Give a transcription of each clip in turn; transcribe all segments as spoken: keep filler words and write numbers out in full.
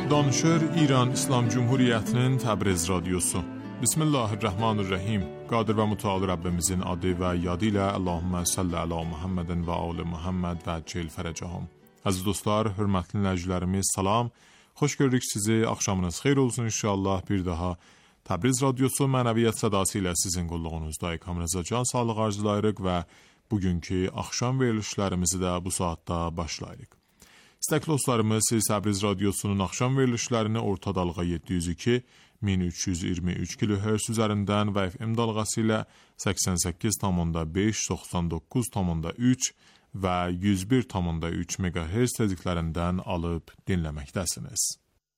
Danışır İran İslam Cumhuriyyətinin Təbriz Radiosu. Bismillahirrahmanirrahim. Qadir və mütəal Rəbbimizin adı və yadı ilə Allahümmə salli əla Muhammedin və ali Muhammed və cil fərəcəhum. Əziz dostlar, hörmətli dinləyicilərimiz, salam. Xoş gördük sizi. Axşamınız xeyir olsun inşallah. Bir daha Təbriz Radiosu mənəviyyat sədası ilə sizin qulluğunuzda ikamınıza can sağlıq arzulayırıq və bugünkü axşam verilişlərimizi də bu saatda başlayırıq. İstəkli dostlarımız, siz Təbriz Radiosunun axşam verilişlərini orta dalğa yeddi yüz iki min üç yüz iyirmi üç kilohertz üzərindən və F M dalğası ilə səksən səkkiz tam beş, doxsan doqquz tam üç və yüz bir tam üç megahertz tezliklərindən alıb dinləməkdəsiniz.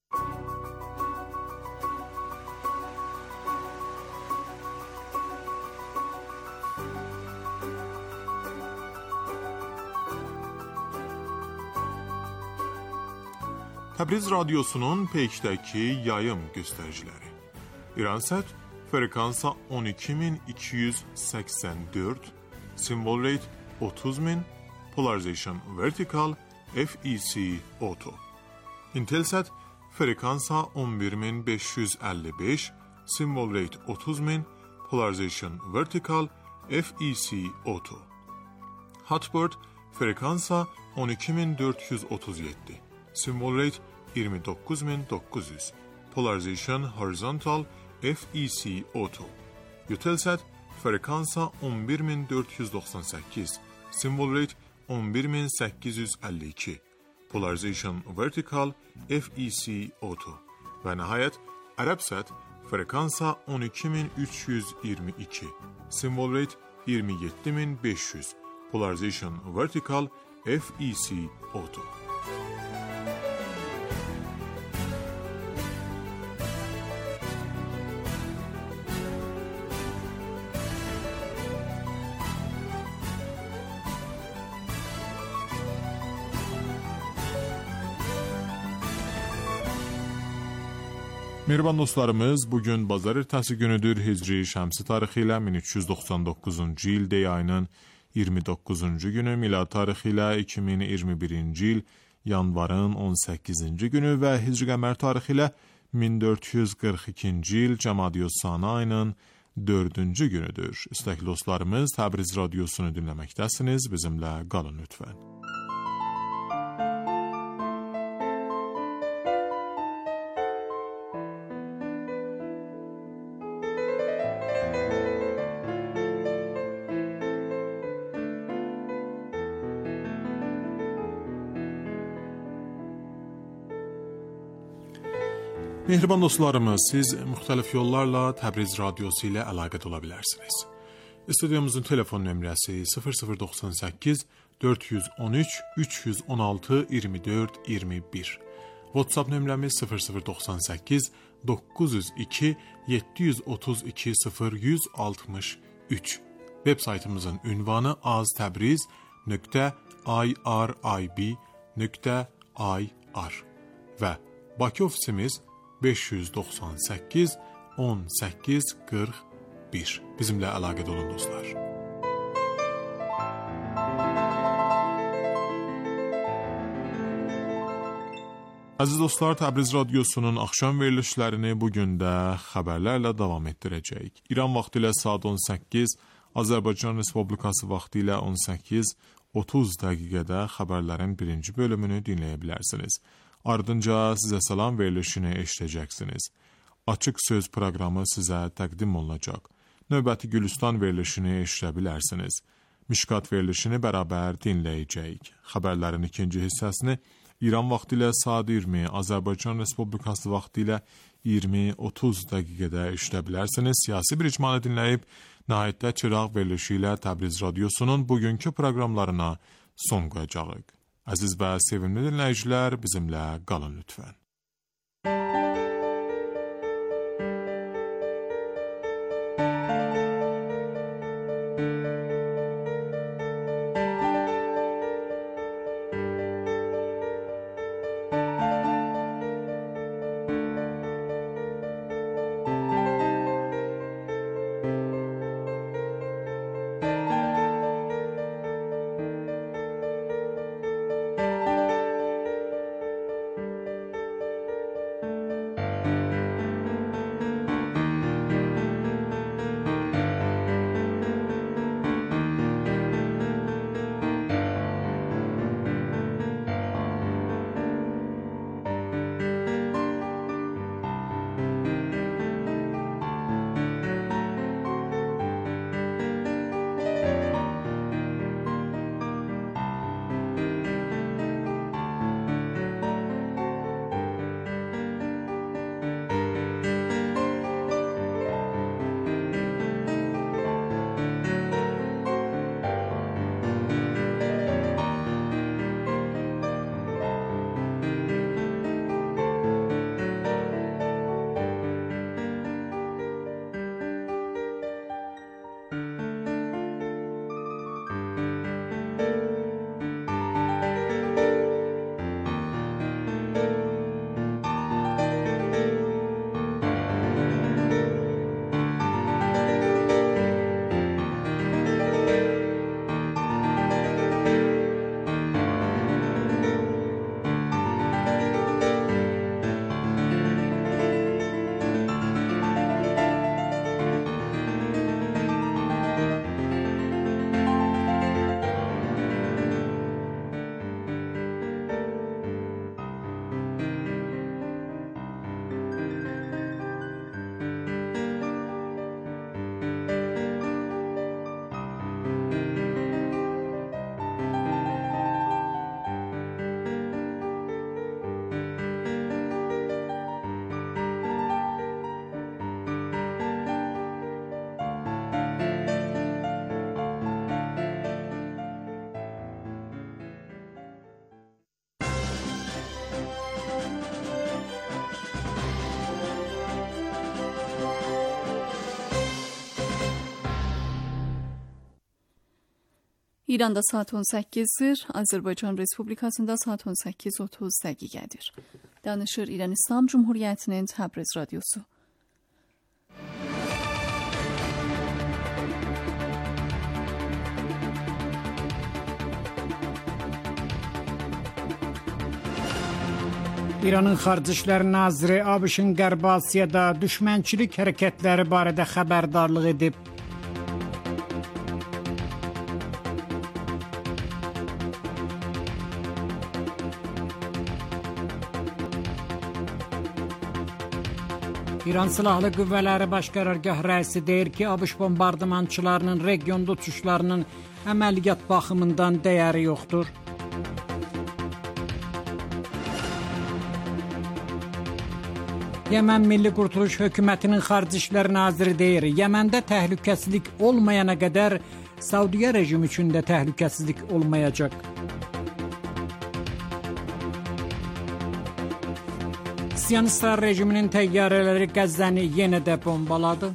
Təbriz Radiosunun peykdəki yayım göstəriciləri. İransat frekansa on iki min iki yüz səksən dörd, symbol rate otuz min, polarization vertical, F E C auto. Intelsat frekansa on bir min beş yüz əlli beş, symbol rate otuz min, polarization vertical, F E C auto. Hotbird frekansa on iki min dörd yüz otuz yeddi, symbol rate iyirmi doqquz min doqquz yüz, polarization horizontal, F E C auto. Eutelsat frekansa on bir min dörd yüz doxsan səkkiz, symbol rate on bir min səkkiz yüz əlli iki, polarization vertical, F E C auto. Və nəhayət Arabsat frekansa on iki min üç yüz iyirmi iki, symbol rate iyirmi yeddi min beş yüz, polarization vertical, F E C auto. Mehriban dostlarımız, bugün bazar ertəsi günüdür. Hicri şəmsi tarixi ilə min üç yüz doxsan doqquzuncu il dey ayının iyirmi doqquzuncu günü, milad tarixi ilə iki min iyirmi birinci il yanvarın on səkkizinci günü və hicri qəmər tarixi ilə min dörd yüz qırx ikinci il Cəmadiyyə-ül-Sani ayının dördüncü günüdür. İstəkli dostlarımız, Təbriz Radiosunu dinləməkdəsiniz. Bizimlə qalın lütfən. Mehriban dostlarımız, siz müxtəlif yollarla Təbriz Radiosu ilə əlaqət ola bilərsiniz. Studiyomuzun telefon nömrəsi sıfır sıfır doxsan səkkiz dörd yüz on üç üç yüz on altı iyirmi dörd iyirmi bir. WhatsApp nömrəmiz sıfır sıfır doxsan səkkiz doqquz yüz iki yeddi yüz otuz iki sıfır yüz altmış üç. Web saytımızın ünvanı aztabriz nöqtə irib nöqtə ir və Bakı ofisimiz beş yüz doxsan səkkiz on səkkiz qırx bir. Bizimlə əlaqədə olun dostlar. Əziz dostlar, Təbriz Radiosunun axşam verilişlərini bugün də xəbərlərlə davam etdirəcəyik. İran vaxtı ilə saat on səkkiz, Azərbaycan Respublikası vaxtı ilə on səkkiz otuz dəqiqədə xəbərlərin birinci bölümünü dinləyə bilərsiniz. Ardınca sizə salam verilişini eşidəcəksiniz. Açıq söz proqramı sizə təqdim olunacaq. Növbəti Gülüstan verilişini eşidə bilərsiniz. Mişkat verilişini bərabər dinləyəcəyik. Xəbərlərin ikinci hissəsini İran vaxtı ilə saat iyirmi, Azərbaycan Respublikası vaxtı ilə iyirmi otuz dəqiqədə eşidə bilərsiniz. Siyasi bir icmanı dinləyib, nəhayətdə Çıraq verilişi ilə Təbriz Radiosunun bugünkü proqramlarına son qoyacağıq. Əziz və sevimli dinləyicilər, bizimlə qalın lütfən. İranda saat on səkkizdir, Azərbaycan Respublikasında saat on səkkiz otuz dəqiqədir. Danışır İran İslam Cumhuriyyətinin Təbriz Radyosu. İranın Xarici İşlər Naziri ABŞ-ın Qərbi Asiyada düşmənçilik hərəkətləri barədə xəbərdarlıq edib. İran Silahlı Qüvvələri Baş Qərargah rəisi deyir ki, ABŞ bombardımançılarının regionda uçuşlarının əməliyyat baxımından dəyəri yoxdur. Yemen Milli Qurtuluş Hökumətinin Xarici İşlər Naziri deyir, Yeməndə təhlükəsizlik olmayana qədər Saudiya rejimi üçün də təhlükəsizlik olmayacaq. Siyonistlər rejiminin təyyarələri Qəzzəni yenə də bombaladı.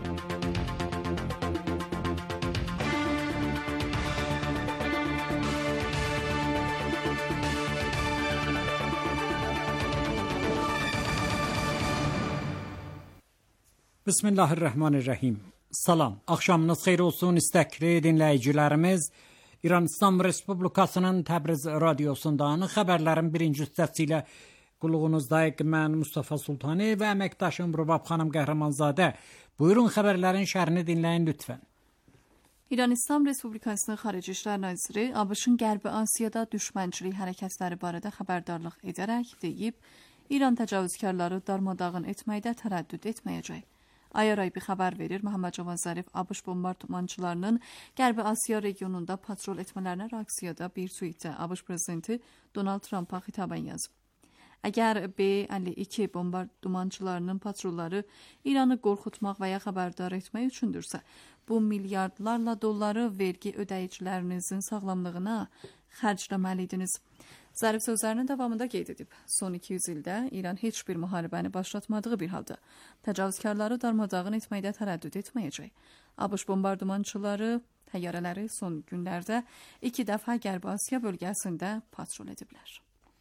Bismillahirrahmanirrahim. Salam, axşamınız xeyir olsun istəkli dinləyicilərimiz. İran İslam Respublikasının Təbriz Radyosundan xəbərlərin birinci hissəsi ilə qulluğunuzdayıq. Mən Mustafa Sultani və əməkdaşım Rubab xanım Qəhrəmanzadə. Buyurun xəbərlərin şərhini dinləyin lütfən. İran İslam Respublikasının Xarici İşlər Naziri ABŞ-ın Qərbi Asiyada düşmənçilik hərəkətləri barədə xəbərdarlıq edərək deyib, İran təcavüzkarları darmadağın etməkdə tərəddüd etməyəcək. Ayaraybi xəbər verir, Məhəmməd Cavan Zərif ABŞ bombardımançılarının Qərbi Asiya regionunda patrol etmələrinə reaksiyada bir tweetdə ABŞ prezidenti Donald Trumpa xitaben yazıb. Əgər B əlli iki bombardımançılarının patrolları İranı qorxutmaq və ya xəbərdar etmək üçündürsə, bu milyardlarla dolları vergi ödəyicilərinizin sağlamlığına xərcləməliydiniz. Zərif sözlərinin davamında qeyd edib, son iki yüz ildə İran heç bir müharibəni başlatmadığı bir halda təcavüzkarları darmadağın etməkdə tərəddüd etməyəcək. ABŞ bombardımançıları, təyyarələri son günlərdə iki dəfə Qərbi Asiya bölgəsində patrol ediblər.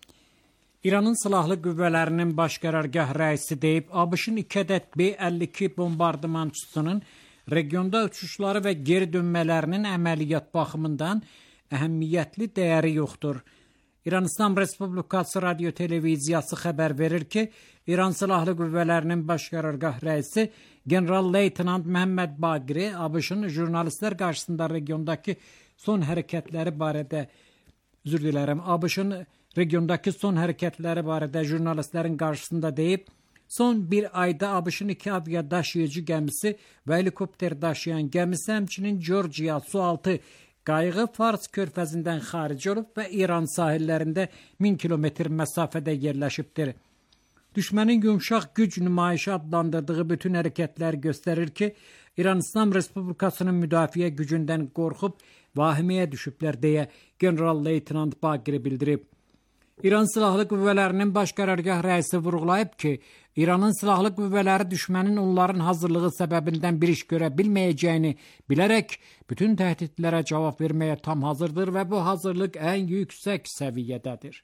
İranın Silahlı Qüvvələrinin Baş Qərargah rəisi deyib, ABŞ-ın iki ədəd B əlli iki bombardımançısının regionda uçuşları və geri dönmələrinin əməliyyat baxımından əhəmiyyətli dəyəri yoxdur. İran İslam Respublikası Radio Televiziyası xəbər verir ki, İran Silahlı Qüvvələrinin Baş Qərargah rəisi General-Leytenant Məhəmməd Baqiri ABŞ-ın jurnalistlər qarşısında regiondakı son hərəkətləri barədə, üzr dilərəm, ABŞ-ın regiondakı son hərəkətləri barədə jurnalistlərin qarşısında deyib, son bir ayda ABŞ-ın iki avia daşıyıcı gəmisi və helikopter daşıyan gəmisi, həmçinin Georgia sualtı qayığı Fars körfəzindən xaric olub və İran sahillərində min kilometr məsafədə yerləşibdir. Düşmənin yumşaq güc nümayişi adlandırdığı bütün hərəkətlər göstərir ki, İran İslam Respublikasının müdafiə gücündən qorxub vahiməyə düşüblər deyə General-Leytenant Baqiri bildirib. İran Silahlı Qüvvələrinin Baş Qərargah rəisi vurğulayıb ki, İranın silahlı qüvvələri düşmənin onların hazırlığı səbəbindən bir iş görə bilməyəcəyini bilərək bütün təhdidlərə cavab verməyə tam hazırdır və bu hazırlıq ən yüksək səviyyədədir.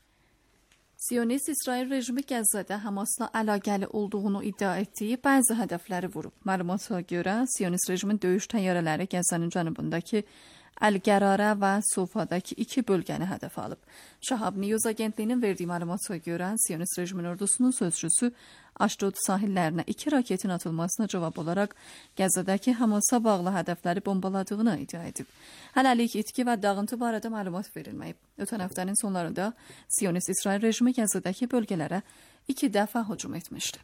Siyonist İsrail rejimi Qəzzədə Hamasla əlaqəli olduğunu iddia etdiyi bəzi hədəfləri vurub. Məlumata görə Siyonist rejimin döyüş təyyarələri Qəzzənin cənubundakı Əl-Qərarə və Sofadakı iki bölgəni hədəf alıb. Şahab News agentliyinin verdiyi məlumata görə Siyonist rejimin ordusunun sözcüsü Aşdod sahillərinə iki raketin atılmasına cavab olaraq Qəzzədəki Hamasa bağlı hədəfləri bombaladığını iddia edib. Hələlik itki və dağıntı barədə məlumat verilməyib. Ötən həftənin sonlarında Siyonist İsrail rejimi Qəzzədəki bölgələrə iki dəfə hücum etmişdi.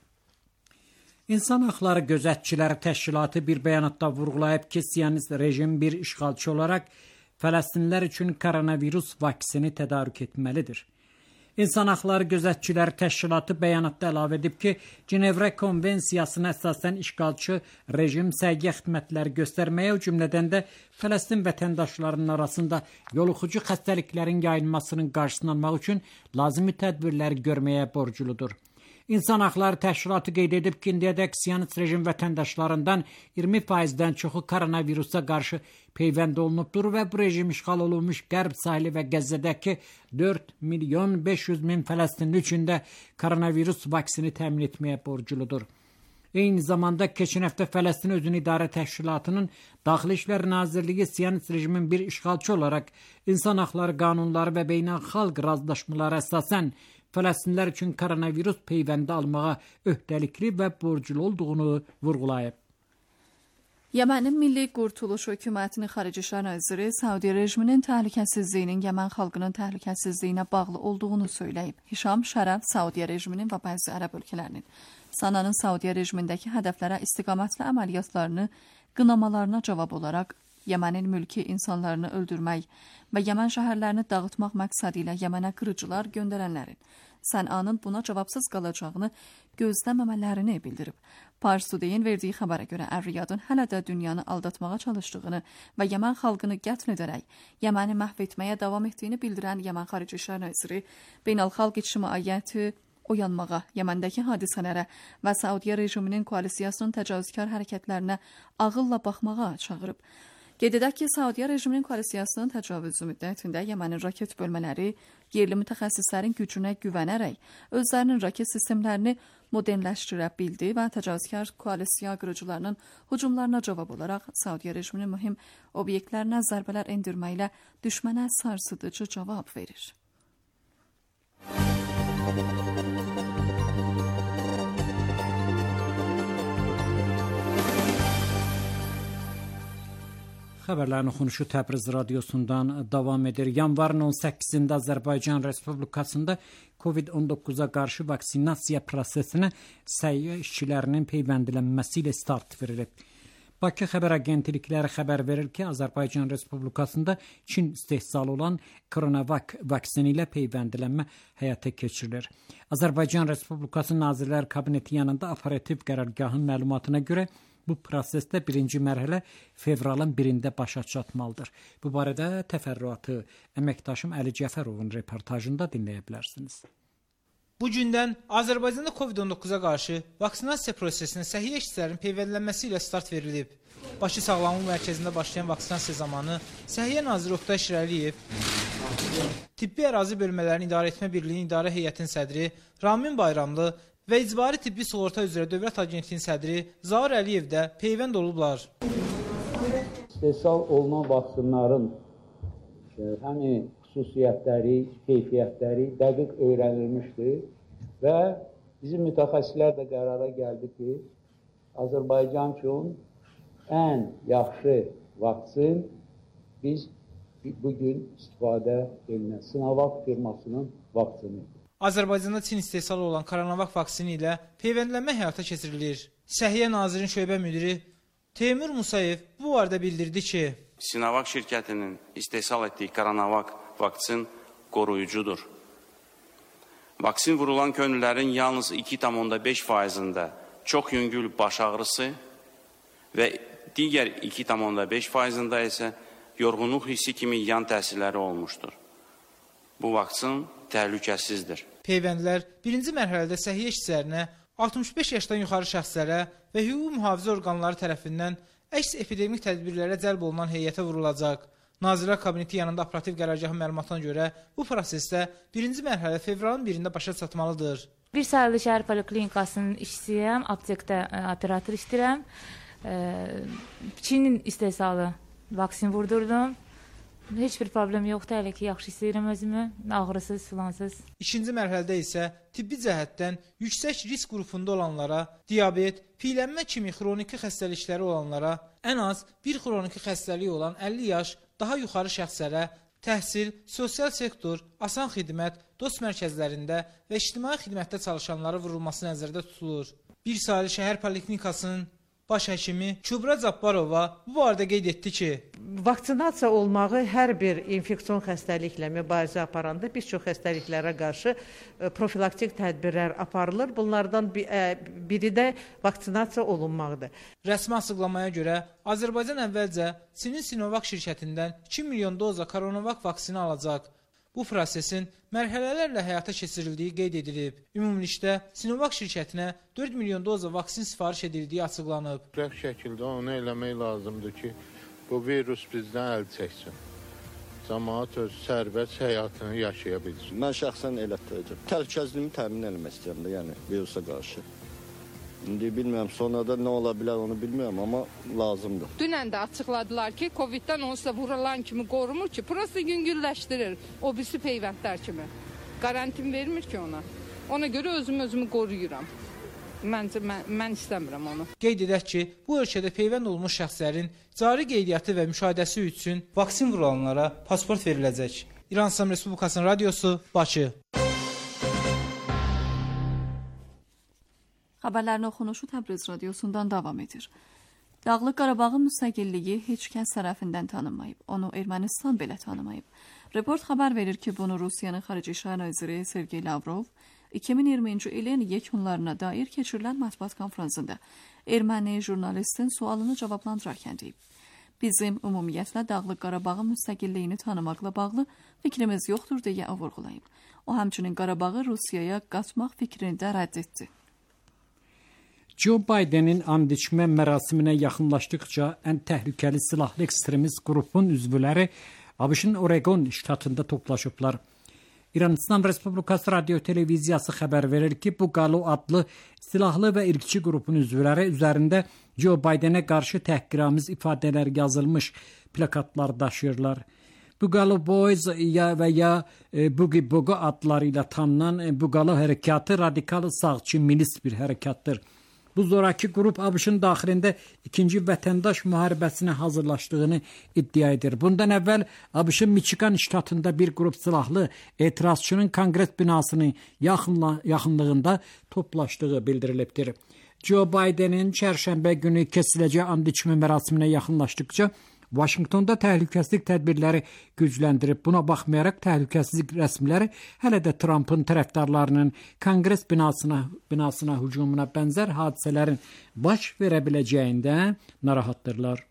İnsan Haqları Gözətçiləri Təşkilatı bir bəyanatda vurğulayıb ki, Siyonist rejim bir işğalçı olaraq Fələstinlər üçün koronavirus vaksini tədarük etməlidir. İnsan Haqları Gözətçiləri Təşkilatı bəyanatda əlavə edib ki, Cenevrə Konvensiyasına əsasən işğalçı rejim səhiyyə xidmətləri göstərməyə, o cümlədən də Fələstin vətəndaşlarının arasında yoluxucu xəstəliklərin yayılmasının qarşısını almaq üçün lazımi tədbirləri görməyə borcludur. İnsan Haqları Təşkilatı qeyd edib ki, indiyədək Siyonist rejim vətəndaşlarından iyirmi faizdən çoxu koronavirusa qarşı peyvənd olunubdur və bu rejim işğal olunmuş Qərb sahili və Qəzzədəki dörd milyon beş yüz min Fələstinli üçün də koronavirus vaksini təmin etməyə borcludur. Eyni zamanda keçən həftə Fələstin Özünü İdarə Təşkilatının Daxili İşlər Nazirliyi Siyonist rejimin bir işğalçı olaraq insan haqları qanunları və beynəlxalq razılaşmalara əsasən Fələstinlər üçün koronavirus peyvəndi almağa öhdəlikli və borclu olduğunu vurğulayıb. Yemenin Milli Qurtuluş Hökumətinin Xarici İşlər Naziri Saudiya rejiminin təhlükəsizliyinin Yemen xalqının təhlükəsizliyinə bağlı olduğunu söyləyib. Hişam Şərəf Saudiya rejiminin və bəzi ərəb ölkələrinin Sananın Saudiya rejimindəki hədəflərə istiqamətli əməliyyatlarını qınamalarına cavab olaraq Yemenin mülki insanlarını öldürmək və Yemen şəhərlərini dağıtmaq məqsədi ilə Yemenə qırıcılar göndərənlərin Sənanın buna cavabsız qalacağını gözləməmələrini bildirib. Pars Today-in verdiyi xəbərə görə Əl-Riyadın hələ də dünyanı aldatmağa çalışdığını və Yemen xalqını qətl edərək Yeməni məhv etməyə davam etdiyini bildirən Yemen Xarici İşlər Naziri beynəlxalq ictimaiyyəti oyanmağa, Yeməndəki hadisələrə və Saudiya rejiminin koalisiyasının təcavüzkar hərəkətlərinə ağılla baxmağa çağırıb. Qeyd edək ki, Saudiya rejiminin koalisiyasının təcavüzü müddətində Yemenin raket bölmələri yerli mütəxəssislərin gücünə güvənərək özlərinin raket sistemlərini modernləşdirə bildi və təcavüzkar koalisiya qırıcılarının hücumlarına cavab olaraq Saudiya rejiminin mühüm obyektlərinə zərbələr endirməklə düşmənə sarsıdıcı cavab verir. Xəbərlərin oxunuşu Təbriz radiosundan davam edir. Yanvarın on səkkizində Azərbaycan Respublikasında COVID on doqquza qarşı vaksinasiya prosesinə səhiyyə işçilərinin peyvəndilənməsi ilə start verilib. Bakı xəbər agentlikləri xəbər verir ki, Azərbaycan Respublikasında Çin istehsalı olan Coronavac vaksini ilə peyvəndilənmə həyata keçirilir. Azərbaycan Respublikası Nazirlər Kabineti yanında operativ qərargahın məlumatına görə bu prosesdə birinci mərhələ fevralın birində başa çatmalıdır. Bu barədə təfərrüatı əməkdaşım Əli Cəfərovun reportajında dinləyə bilərsiniz. Bu gündən Azərbaycanda COVID on doqquza qarşı vaksinasiya prosesinə səhiyyə işçilərinin peyvəndilənməsi ilə start verilib. Bakı Sağlamlıq Mərkəzində başlayan vaksinasiya zamanı Səhiyyə Naziri Oqtay Şirəliyev, Tibbi Ərazi Bölmələrini İdarə Etmə Birliyinin İdarə Heyətinin sədri Ramin Bayramlı və İcbari Tibbi Sığorta üzrə Dövlət Agentliyinin sədri Zaur Əliyev də peyvənd olublar. İstehsal olunan vaksinlərin həmi xüsusiyyətləri, keyfiyyətləri dəqiq öyrənilmişdir və bizim mütəxəssislər də qərara gəldi ki, Azərbaycan üçün ən yaxşı vaksin biz bugün istifadə edilən Sinovac firmasının vaksinidir. Azərbaycanda Çin istehsalı olan Coronavac vaksini ilə peyvəndlənmə həyata keçirilir. Səhiyyə Nazirinin şöbə müdiri Teymur Musayev bu barədə bildirdi ki, Sinovac şirkətinin istehsal etdiyi Coronavac vaksin qoruyucudur. Vaksin vurulan könüllərin yalnız iki tam beş faizində çox yüngül baş ağrısı və digər iki tam beş faizində isə yorğunluq hissi kimi yan təsirləri olmuşdur. Bu vaksin təhlükəsizdir. Peyvəndlər birinci mərhələdə səhiyyə işçilərinə, altmış beş yaşdan yuxarı şəxslərə və hüquq mühafizə orqanları tərəfindən əks epidemik tədbirlərə cəlb olunan heyətə vurulacaq. Nazirlər Kabineti yanında operativ qərargahın məlumatına görə bu prosesdə birinci mərhələ fevralın birində başa çatmalıdır. Bir sayılı şəhər poliklinikasının işçisiyəm, aptekdə operator işləyirəm. Çinin istehsalı vaksin vurdurdum. Heç bir problem yoxdur, hələ ki, yaxşı istəyirəm özümü, ağrısız, filansız. İkinci mərhələdə isə tibbi cəhətdən yüksək risk qrupunda olanlara, diabet, piyələnmə kimi xroniki xəstəlikləri olanlara, ən az bir xroniki xəstəliyi olan əlli yaş daha yuxarı şəxslərə, təhsil, sosial sektor, asan xidmət, dost mərkəzlərində və ictimai xidmətdə çalışanlara vurulması nəzərdə tutulur. Bir sayılı şəhər poliklinikasının baş həkimi Kübra Cabbarova bu barədə qeyd etdi ki, vaksinasiya olmağı hər bir infeksion xəstəliklə mübarizə aparanda bir çox xəstəliklərə qarşı profilaktik tədbirlər aparılır. Bunlardan biri də vaksinasiya olunmaqdır. Rəsmi açıqlamaya görə Azərbaycan əvvəlcə Çinin Sinovac şirkətindən iki milyon doza Coronavac vaksini alacaq. Bu prosesin mərhələlərlə həyata keçirildiyi qeyd edilib. Ümumilikdə Sinovac şirkətinə dörd milyon doza vaksin sifariş edildiyi açıqlanıb. Rəf şəkildə onu eləmək lazımdır ki, bu virus bizdən əl çəksin. Cəmaət öz sərbəst həyatını yaşaya bilsin. Mən şəxsən elətdirəcəm. Təhlükəsizliyimi təmin etmək istəyirəm də, yəni virusa qarşı. İndi bilmirəm, sonrada nə ola bilər onu bilmirəm, amma lazımdır. Dünən də açıqladılar ki, Coviddən onsuz vurulan kimi qorumur ki, prosta yüngülləşdirir o birisi peyvəndlər kimi. Qarantin vermir ki ona. Ona görə özüm özümü qoruyuram. Məncə, mən, mən istəmirəm onu. Qeyd edək ki, bu ölkədə peyvənd olmuş şəxslərin cari qeydiyyatı və müşahidəsi üçün vaksin vurulanlara pasport veriləcək. İran İslam Respublikasının radiosu, Bakı. Xəbərlərin oxunuşu Təbriz radiosundan davam edir. Dağlıq Qarabağın müstəqilliyi heç kəs tərəfindən tanınmayıb. Onu Ermənistan belə tanımayıb. Report xəbər verir ki, bunu Rusiyanın Xarici İşlər naziri Sergey Lavrov iki min iyirminci ilin yekunlarına dair keçirilən mətbuat konfransında erməni jurnalistin sualını cavablandırarkən deyib. Bizim ümumiyyətlə Dağlıq Qarabağın müstəqilliyini tanımaqla bağlı fikrimiz yoxdur deyə o vurğulayıb. O həmçinin Qarabağı Rusiyaya qatmaq fikrini də rədd etdi. Joe Bidenin and içmə mərasiminə yaxınlaşdıqca ən təhlükəli silahlı ekstremist qrupun üzvləri ABŞ-ın Oregon ştatında toplaşıblar. İran İslam Respublikası Radio Televiziyası xəbər verir ki, Bugalo adlı silahlı və irqçi qrupun üzvləri üzərində Joe Bidenə qarşı təhqiramiz ifadələr yazılmış plakatlar daşıyırlar. Bugalo Boys ya və ya e, Boogie Bogo adlarıyla tanınan e, Bugalo hərəkatı radikal sağçı milis bir hərəkatdır. Bu zoraki qrup ABŞ-ın daxilində ikinci vətəndaş müharibəsinə hazırlaşdığını iddia edir. Bundan əvvəl ABŞ-ın Michigan ştatında bir qrup silahlı etirazçının Konqres binasının yaxınla, yaxınlığında toplaşdığı bildirilibdir. Joe Bidenin çərşənbə günü kəsiləcək and içmə mərasiminə yaxınlaşdıqca Washingtonda təhlükəsizlik tədbirləri gücləndirib. Buna baxmayaraq təhlükəsizlik rəsmiləri hələ də Trumpın tərəfdarlarının Konqres binasına, binasına hücumuna bənzər hadisələrin baş verə biləcəyindən narahatdırlar.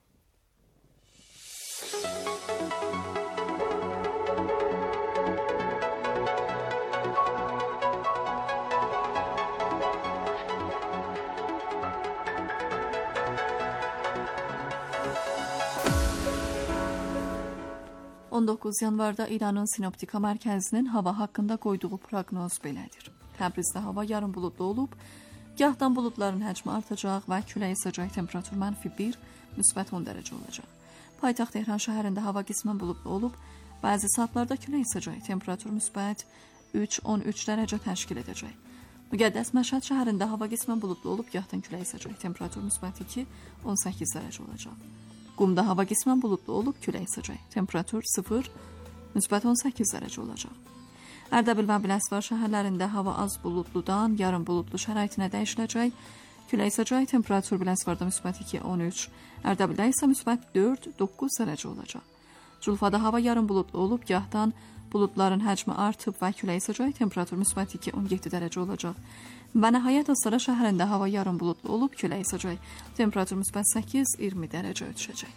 on doqquz yanvarda İranın Sinoptika Mərkəzinin hava haqqında qoyduğu proqnoz belədir. Təbrizdə hava yarım buludlu olub, gahdan buludların həcmi artacaq və külək əsəcək, temperatur mənfi bir, müsbət on dərəcə olacaq. Paytaxt Tehran şəhərində hava qismən buludlu olub, bəzi saatlarda külək əsəcək, temperatur müsbət üç on üç dərəcə təşkil edəcək. Müqəddəs Məşhəd şəhərində hava qismən buludlu olub, gahdan külək əsəcək, temperatur müsbət iki on səkkiz dərəcə olacaq. Qumda hava qismən buludlu olub, külək əsəcək. Temperatur sıfır, müsbət on səkkiz dərəcə olacaq. Ərdəbil və Biləsuvar şəhərlərində hava az buludludan yarım buludlu şəraitinə dəyişiləcək. Külək əsəcək, temperatur Biləsuvarda müsbət iki on üç, Ərdəbildə isə müsbət dörd doqquz dərəcə olacaq. Culfada hava yarım buludlu olub, gahdan buludların həcmi artıb və külək əsəcək, temperatur müsbət iki on yeddi dərəcə olacaq. Və nəhayət Astara şəhərində hava yarım buludlu olub, külək əsəcək. Temperatur müsbət səkkiz iyirmi dərəcə ölçəcək.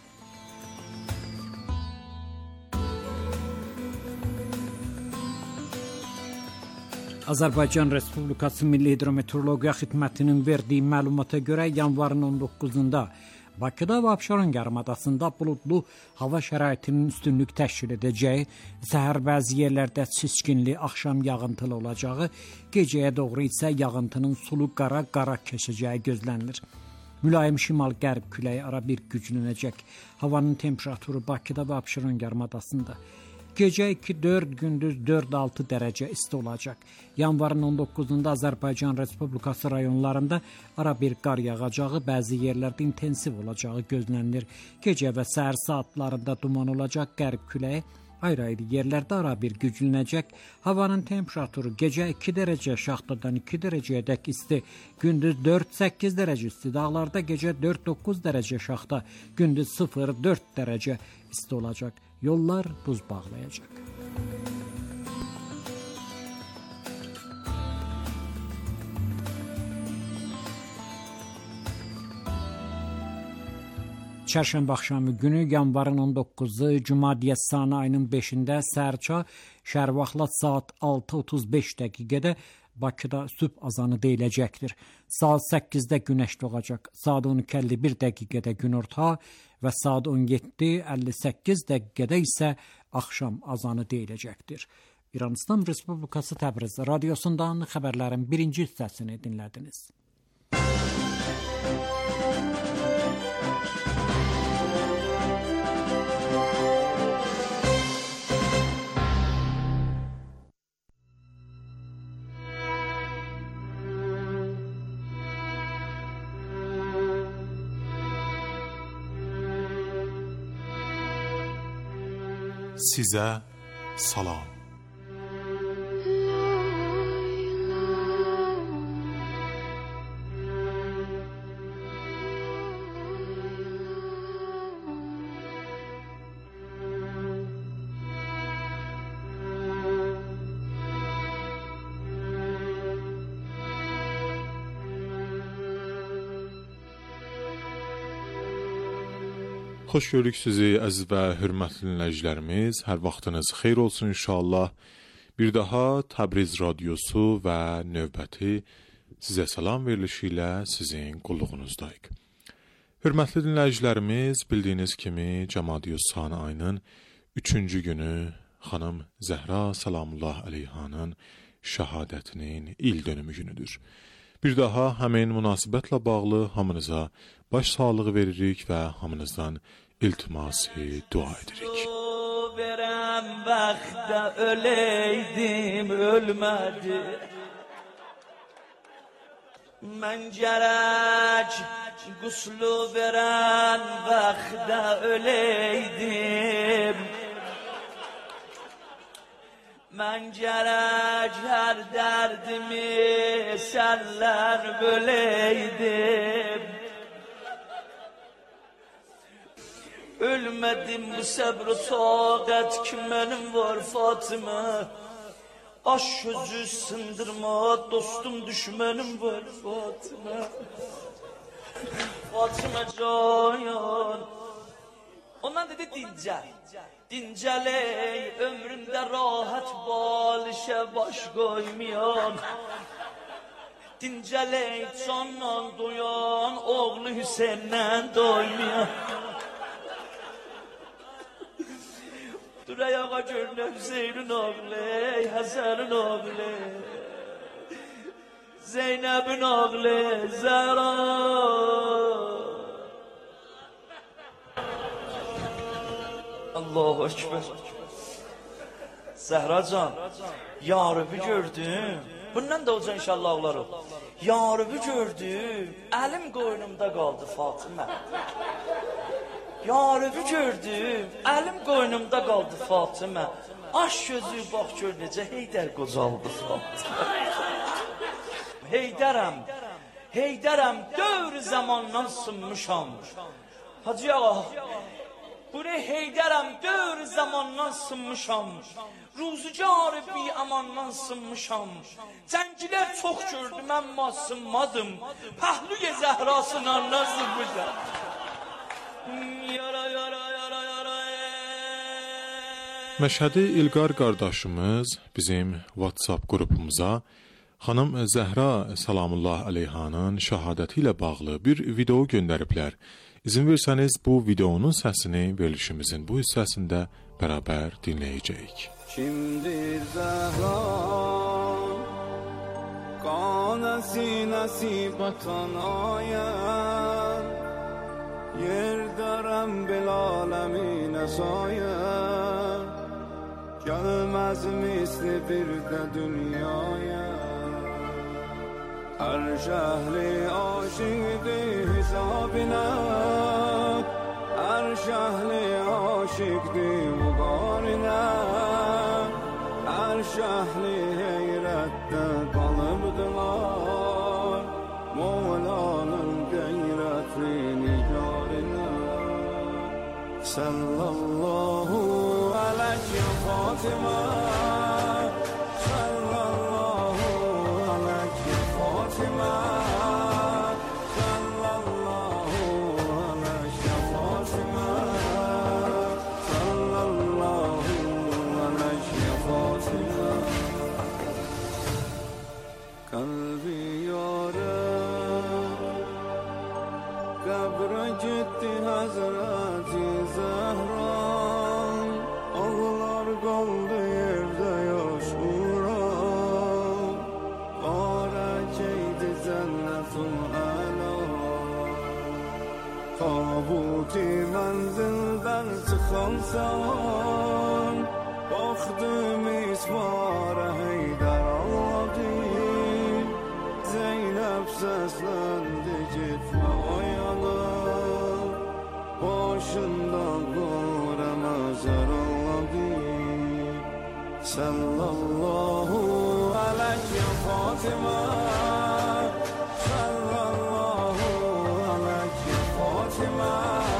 Azərbaycan Respublikası Milli Hidrometeorologiya Xidmətinin verdiyi məlumata görə yanvarın on doqquzunda Bakıda və Abşeron yarımadasında buludlu hava şəraitinin üstünlük təşkil edəcəyi, səhər bəzi yerlərdə çiskinli, axşam yağıntılı olacağı, gecəyə doğru isə yağıntının sulu qara-qara keçəcəyi gözlənilir. Mülayim şimal-qərb küləyi ara bir güclənəcək. Havanın temperaturu Bakıda və Abşeron yarımadasında gecə iki dörd, gündüz dörd altı dərəcə isti olacaq. Yanvarın on doqquzunda Azərbaycan Respublikası rayonlarında ara bir qar yağacağı, bəzi yerlərdə intensiv olacağı gözlənilir. Gecə və səhər saatlarında duman olacaq, qərb küləyi ayrı-ayrı yerlərdə ara bir güclənəcək. Havanın temperaturu gecə iki dərəcə şaxtadan iki dərəcəyədək isti, gündüz dörd səkkiz dərəcə isti, dağlarda gecə dörd doqquz dərəcə şaxta, gündüz sıfır dörd dərəcə isti olacaq. Yollar buz bağlayacaq. çərşənbə axşamı günü yanvarın on doqquzu Cuma Diyəssanı ayının beşində səhərçə şəhər vaxtla saat altı otuz beş dəqiqədə Bakıda sübh azanı deyiləcəkdir. Saat səkkizdə günəş doğacaq. Saat on iki əlli bir dəqiqədə günorta və saat on yeddi əlli səkkiz dəqiqədə isə axşam azanı deyiləcəkdir. İran İslam Respublikası Təbriz radiosundan xəbərlərin birinci hissəsini dinlədiniz. Sizə salam. Xoş gördük sizi əziz və hörmətli dinləyicilərimiz. Hər vaxtınız xeyir olsun inşallah. Bir daha Təbriz radiosu və növbəti sizə salam verilişi ilə sizin qulluğunuzdayıq. Hörmətli dinləyicilərimiz, bildiyiniz kimi Cəmadiyüs-Sani ayının üçüncü günü xanım Zəhra salamullah əleyhanın şəhadətinin il dönümü günüdür. Bir daha həmin münasibətlə bağlı hamınıza baş sağlığı veririk və hamınızdan iltimasi dua edirik. Verəm vaxtda öləydim, ölmədi. Mən gərək quslu verən vaxtda öləydim. Mən gərək hər dərdimi sənlər böləydim. Ölmədim bu səbr-i taqət ki mənim var Fatıma. Aş sözü sındırma, dostum düşmənim var Fatıma. Fatıma cayan. Ondan dedi dincəl. Dincəl ey, ömründə rahat balişə baş qoymayan. Dincəl ey, canla doyan, oğlu Hüseyndən doymayan. Dur ayağa görünə Hüseynin oğlu, Həsənin oğlu, Zeynəbin oğlu, Zəhra. Allahu Ekber. Zəhracan, yarıbı gördüm. Bundan da olacaq inşallah oğlarım. Yarıbı gördüm, əlim qoynumda qaldı Fatıma. Yarıbı gördüm, əlim qoynumda qaldı Fatıma. Aş gözü bax gör necə Heydər qocaldı Fatıma. Heydərəm, Heydərəm, dövr zamandan sınmışam. Hacı ağa, bu ne Heydərəm, dövr zamandan sınmışam. Ruzucar bir amandan sınmışam. Cəngilər çox gördüm, əmma sınmadım. Pəhluye Zəhrasından sınmışam. Yara yara yara yara. Məşhədi İlqar qardaşımız bizim WhatsApp qrupumuza xanım Zəhra salamullah əleyhanın şəhadəti ilə bağlı bir video göndəriblər. İzin versəniz bu videonun səsini verilişimizin bu hissəsində bərabər dinləyəcəyik. Kimdir Zəhra? Qanəsi nəsibətən ayən yer dərəm bilaləminə sayən gəlməz misli bir də dünyaya. Hər şəhli aşıqdir hesabinə, hər şəhli aşıqdir müqarinə, hər şəhli heyrətdə qalıbdılar Mevlanın qeyrətli nigarinə. Sallallahu aleyhi Fatıma, منزلden çıkansan baktım ismara Heydar ağladı Zeynep seslendi gitme oyalı başından göremezler ağladı Sallallahu aleyhi Fatıma Sallallahu aleyhi Fatıma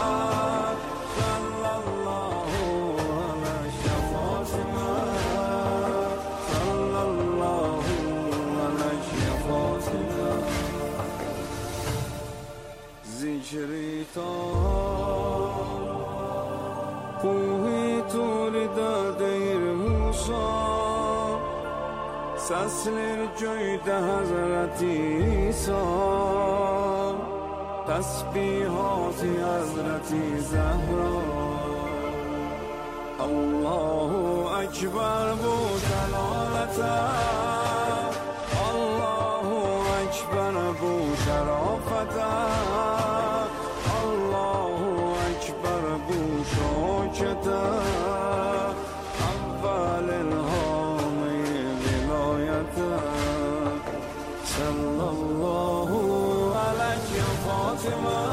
Sallallahu aleyhi Fatıma Sallallahu aleyhi Fatıma Zikri ta Kuhi tulida deyir Musa Sesler göyde Hazreti İsa Tesbihati Hazreti Zehra Allahu Ekber bu celalete Allahu Ekber bu şerafete Allahu Ekber bu şokete Evvel ilham-ı vilayete Sallallahu aleyhi Fatıma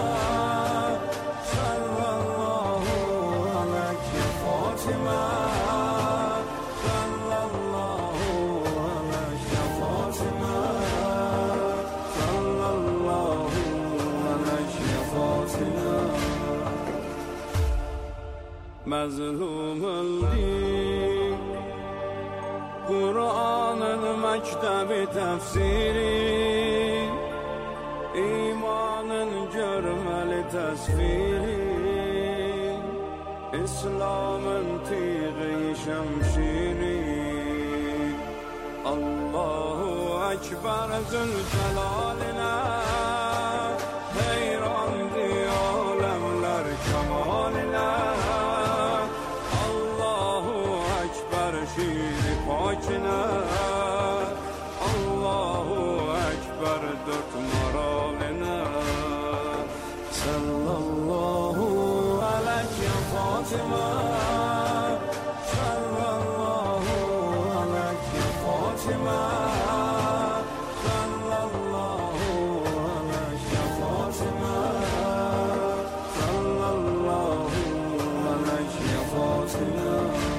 Sallallahu aleyhi Fatıma Sallallahu aleyhi Fatıma Sallallahu aleyhi Fatıma Mazlum öldü Kur'an'ın mektebi tefsiri İmanın görmeli tasviri İslam'ın tiği şemşiri Allahu Ekber Zülcelal'ine Heyrandı alemler kemaline Allahu Ekber şiir pakine Allahu Ekber dört maraline Sallallahu aleyhi Fatıma Sallallahu aleyhi Fatıma Sallallahu aleyhi Fatıma Sallallahu aleyhi Fatıma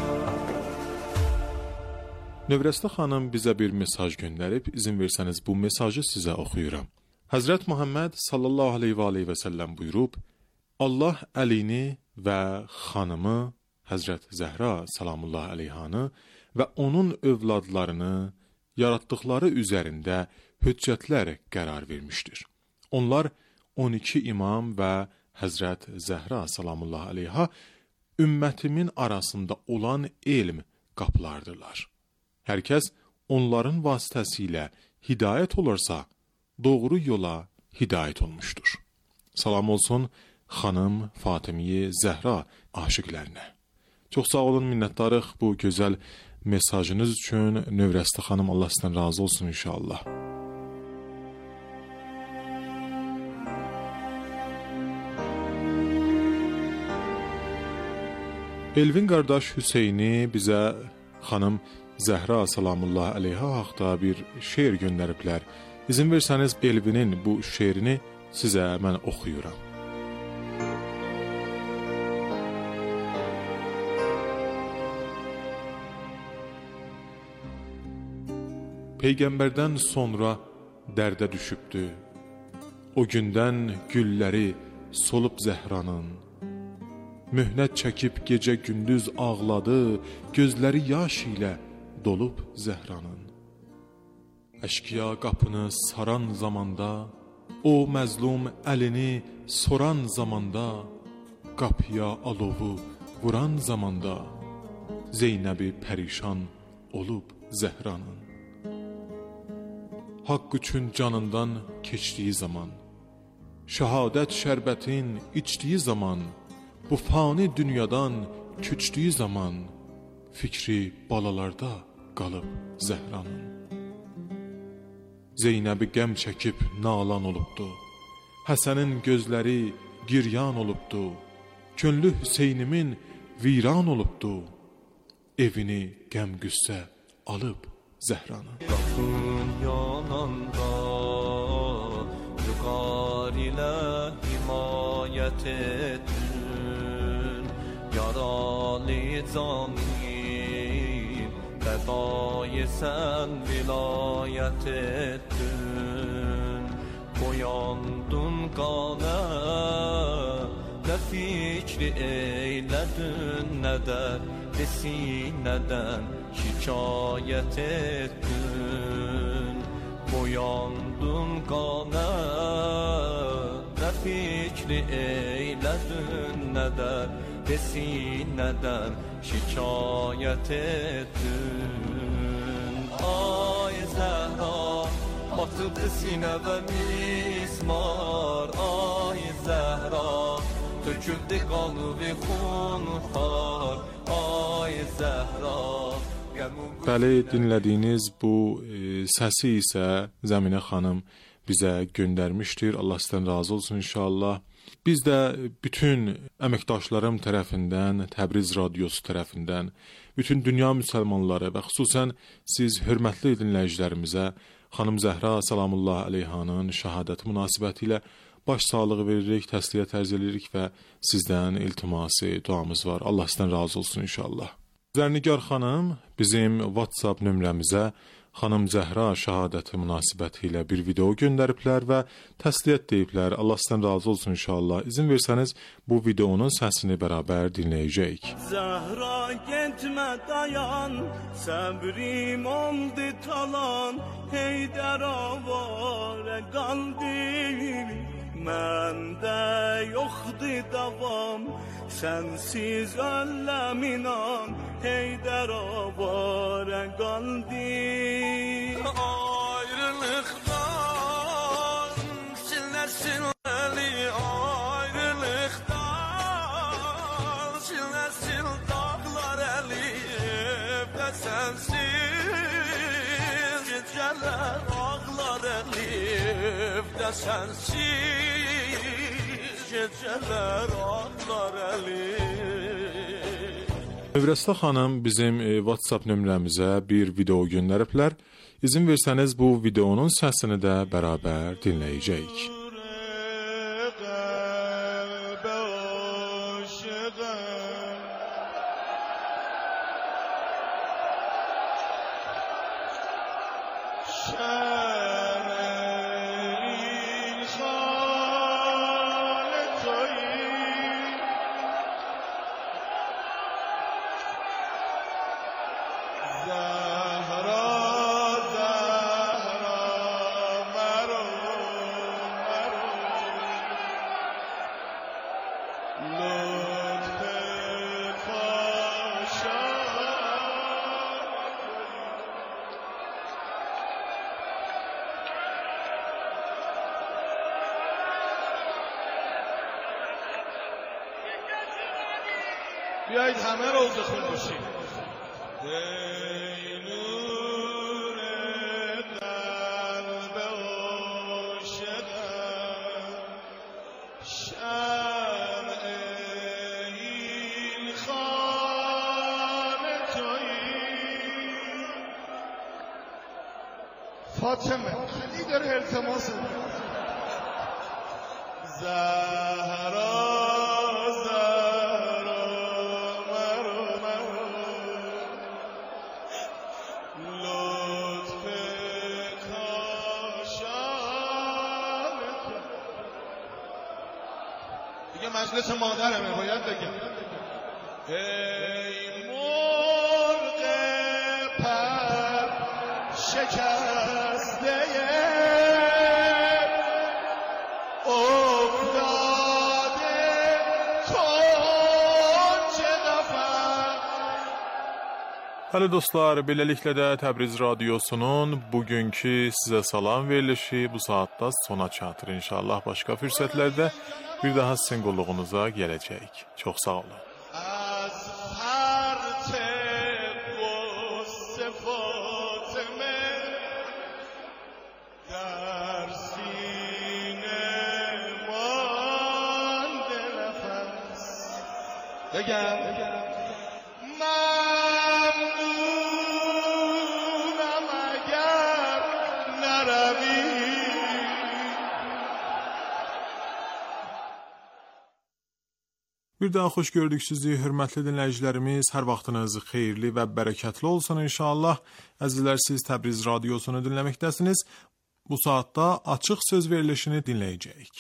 Növrəstə xanım bizə bir mesaj göndərib, izin versəniz bu mesajı sizə oxuyuram. Həzrət Muhammed sallallahu aleyhi və aleyhi və səlləm buyurub, Allah Əlini və xanımı Həzrət Zəhra salamullah aleyhanı və onun övladlarını yaratdıqları üzərində hüccətlər qərar vermişdir. Onlar on iki imam və Həzrət Zəhra salamullah aleyha ümmətimin arasında olan elm qapılardırlar. Hər kəs onların vasitəsilə hidayət olursa, doğru yola hidayət olmuşdur. Salam olsun xanım Fatımiyə Zəhra aşiqlərinə. Çox sağ olun, minnətdarıq bu gözəl mesajınız üçün. Növrəstə xanım, Allah sizdən razı olsun inşallah. Elvin qardaş Hüseyni bizə xanım Zəhra salamullah aleyha haqda bir şeir göndəriblər. İzin versəniz Elvinin bu şeirini sizə mən oxuyuram. Peyğəmbərdən sonra dərdə düşübdü. O gündən gülləri solub Zəhranın. Möhnət çəkib gecə gündüz ağladı, gözləri yaş ilə dolub Zəhranın. Əşqiya qapını saran zamanda, o məzlum əlini soran zamanda, qapıya alovu vuran zamanda, Zeynəbi pərişan olub Zəhranın. Haqq üçün canından keçdiyi zaman, şəhadət şərbətin içdiyi zaman, bu fani dünyadan küçdüyü zaman, fikri balalarda qalıb Zəhranın. Zeynəbi qəm çəkib nalan olubdu, Həsənin gözləri giryan olubdu, Könlü Hüseynimin viran olubdu, evini qəm qüssə alıb Zəhranın. Qapın yanında Vüqar ilə himayət etdin, yaralı canım fədayı sən vilayət etdin. Boyandın qanə nə fikri eylədin, nə də desinədən şikayət etdin. Boyandın qanə nə fikri eylədin, nə də desinədən şikayət etdin. Ay Zəhra batıbdı sinəvə mismar, ay Zəhra töküldü qalbi xunxar, ay Zəhra. Bəli, dinlədiyiniz bu e, səsi isə Zəminə xanım bizə göndərmişdir. Allah sizdən razı olsun inşallah. Biz də bütün əməkdaşlarım tərəfindən, Təbriz Radiosu tərəfindən, bütün dünya müsəlmanları və xüsusən siz hörmətli dinləyicilərimizə xanım Zəhra Salamullah Əleyhanın şəhadəti münasibəti ilə baş sağlığı veririk, təsliyyət ərz edirik və sizdən iltiması, duamız var. Allah sizdən razı olsun inşallah. Zərnigar xanım bizim WhatsApp nömrəmizə xanım Zəhra şəhadəti münasibəti ilə bir video göndəriblər və təsliyyət deyiblər. Allah sizdən razı olsun inşallah. İzin versəniz bu videonun səsini bərabər dinləyəcəyik. Zəhra getmə dayan, səbrim oldu talan, Heydər avara qaldım, məndə yoxdur davam, sənsiz öləm inan, Heydər avara qaldım. Ayrılıqdan silnəsin əli, ayrılıqdan silnəsin dağlar əli, evdə sənsiz gecələr ağlar əli, evdə sənsiz gecələr ağlar əli. Övrəslə xanım bizim e, WhatsApp nömrəmizə bir video göndəriblər. İzin versəniz bu videonun səsini də bərabər dinləyəcəyik. بیایید همه روزه خون باشیم. فاطمه علی داره التماس زهرا زهرا مرو مرو لطف کاشان دیگه مجلس مادرمه باید بگم ای مرغ پر شکسته Hələ dostlar, beləliklə də Təbriz Radiosunun bugünkü sizə salam verilişi bu saatda sona çatır. İnşallah başqa fürsətlərdə bir daha sizin qulluğunuza gələcəyik. Çox sağ olun. بگم ممنونم اگر نروی. Bir daha xoş gördük sizi, hörmətli dinləyicilərimiz. Hər vaxtınız xeyirli və bərəkətli olsun inşallah. Əzizlər, siz Təbriz radiosunu dinləməkdəsiniz. Bu saatda açıq söz verilişini dinləyəcəyik.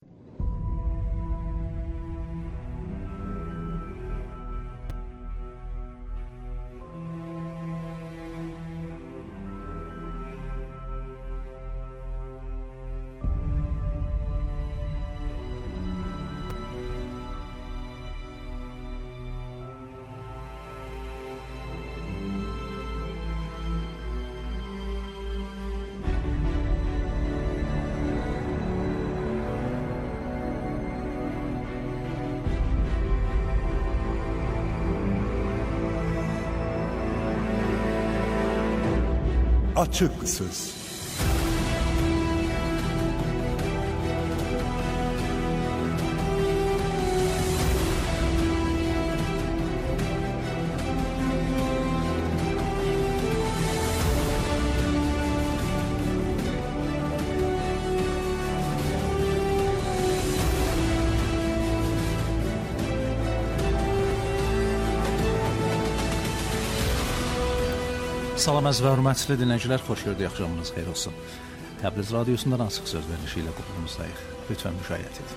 Açık Söz. Salam əziz və hörmətli dinləyicilər, xoş gördük, axşamınız xeyir olsun. Təbriz radiosundan açıq söz verilişi ilə qulluğumuzdayıq. Lütfən müşahidə edin.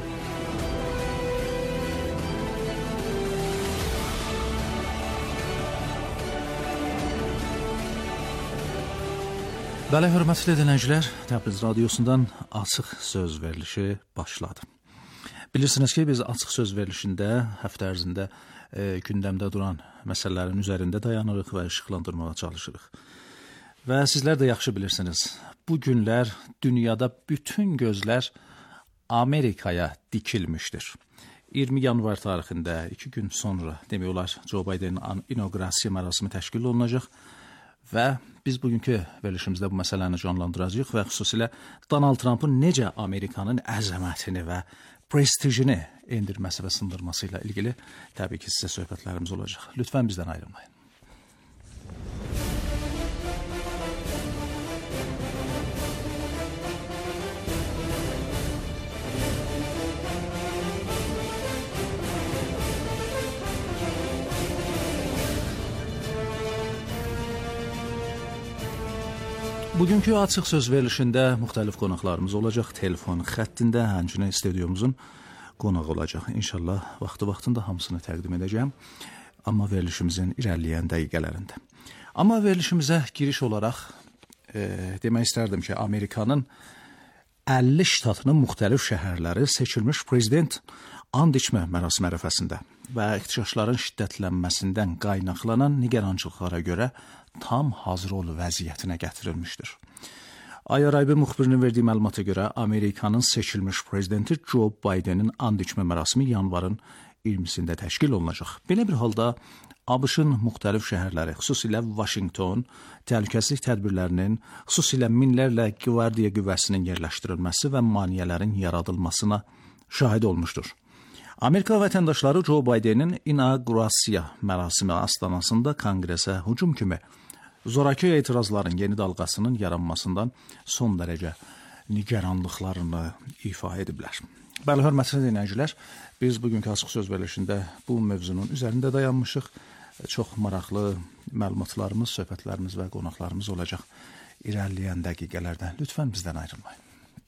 Bəli, hörmətli dinləyicilər, Təbriz radiosundan açıq söz verilişi başladı. Bilirsiniz ki, biz açıq söz verilişində həftə ərzində e, gündəmdə duran məsələlərin üzərində dayanırıq və işıqlandırmağa çalışırıq. Və sizlər də yaxşı bilirsiniz, bu günlər dünyada bütün gözlər Amerikaya dikilmişdir. iyirmi yanvar tarixində, iki gün sonra demək olar, Joe Bidenin inaugurasiya mərasimi təşkil olunacaq və biz bugünkü verilişimizdə bu məsələni canlandıracağıq və xüsusilə Donald Trump'ın necə Amerikanın əzəmətini və prestijini endirməsi və sındırması ilə ilgili təbii ki, sizə söhbətlərimiz olacaq. Lütfən bizdən ayrılmayın. Bugünkü açıq söz verilişində müxtəlif qonaqlarımız olacaq. Telefon xəttində, həmçinin studiomuzun qonaq olacaq. İnşallah vaxtı-vaxtında hamısını təqdim edəcəm. Amma verilişimizin irəliləyən dəqiqələrində. Amma verilişimizə giriş olaraq e, demək istərdim ki, Amerikanın əlli ştatının müxtəlif şəhərləri seçilmiş prezident and içmə mərasimi ərəfəsində və ixtişaşların şiddətlənməsindən qaynaqlanan nigarançılıqlara görə tam hazır ol vəziyyətinə gətirilmişdir. Ay Araybi müxbirinin verdiyi məlumata görə Amerikanın seçilmiş prezidenti Joe Bidenin and içmə mərasimi yanvarın iyirmisində təşkil olunacaq. Belə bir halda ABŞ-ın müxtəlif şəhərləri, xüsusilə Washington, təhlükəsizlik tədbirlərinin, xüsusilə minlərlə qvardiya qüvvəsinin yerləşdirilməsi və maneələrin yaradılmasına şahid olmuşdur. Amerika vətəndaşları Joe Bidenin inaugurasiya mərasimi astanasında konqresə hücum kimi zoraki etirazların yeni dalğasının yaranmasından son dərəcə nigaranlıqlarını ifa ediblər. Bəli, hörmətli dinləyicilər, biz bugünkü açıq söz verilişində bu mövzunun üzərində dayanmışıq. Çox maraqlı məlumatlarımız, söhbətlərimiz və qonaqlarımız olacaq irəliləyən dəqiqələrdə. Lütfən bizdən ayrılmayın.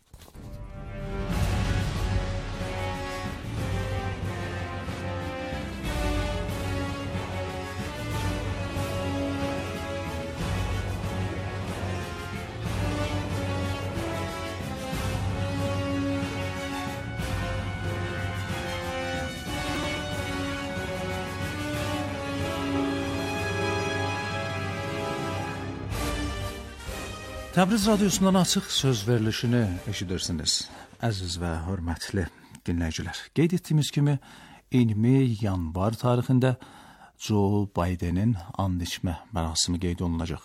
Təbriz radiosundan açıq söz verilişini eşidirsiniz, əziz və hörmətli dinləyicilər. Qeyd etdiyimiz kimi iyirmi yanvar tarixində Joe Bidenin and içmə mərasimi qeyd olunacaq.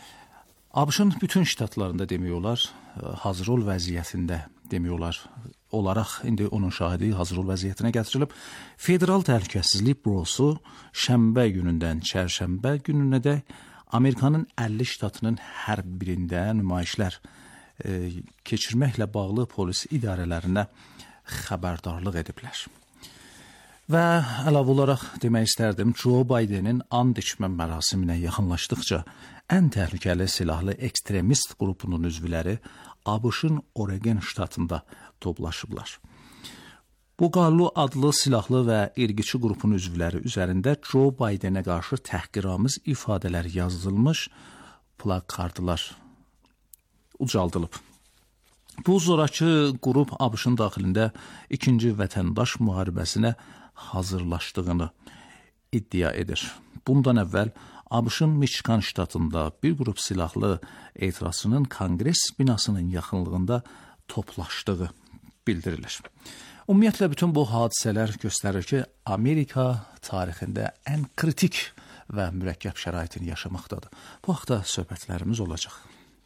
ABŞ-ın bütün ştatlarında demək olar, hazır ol vəziyyətində demək olar olaraq indi onun şahidi hazır ol vəziyyətinə gətirilib. Federal Təhlükəsizlik Bürosu şənbə günündən çərşənbə gününədək Amerikanın əlli ştatının hər birində nümayişlər e, keçirməklə bağlı polis idarələrinə xəbərdarlıq ediblər. Və əlavə olaraq demək istərdim, Joe Bidenin and içmə mərasiminə yaxınlaşdıqca ən təhlükəli silahlı ekstremist qrupunun üzvləri ABŞ-ın Oregon ştatında toplaşıblar. Bu Qallu adlı silahlı və irqiçi qrupun üzvləri üzərində Joe Bidenə qarşı təhqiramiz ifadələr yazılmış plakatlar ucaldılıb. Bu zorakı qrup ABŞ-ın daxilində ikinci vətəndaş müharibəsinə hazırlaşdığını iddia edir. Bundan əvvəl ABŞ-ın Michigan ştatında bir qrup silahlı etirazçının Konqres binasının yaxınlığında toplaşdığı bildirilir. Ümumiyyətlə, bütün bu hadisələr göstərir ki, Amerika tarixində ən kritik və mürəkkəb şəraitini yaşamaqdadır. Bu haqda söhbətlərimiz olacaq.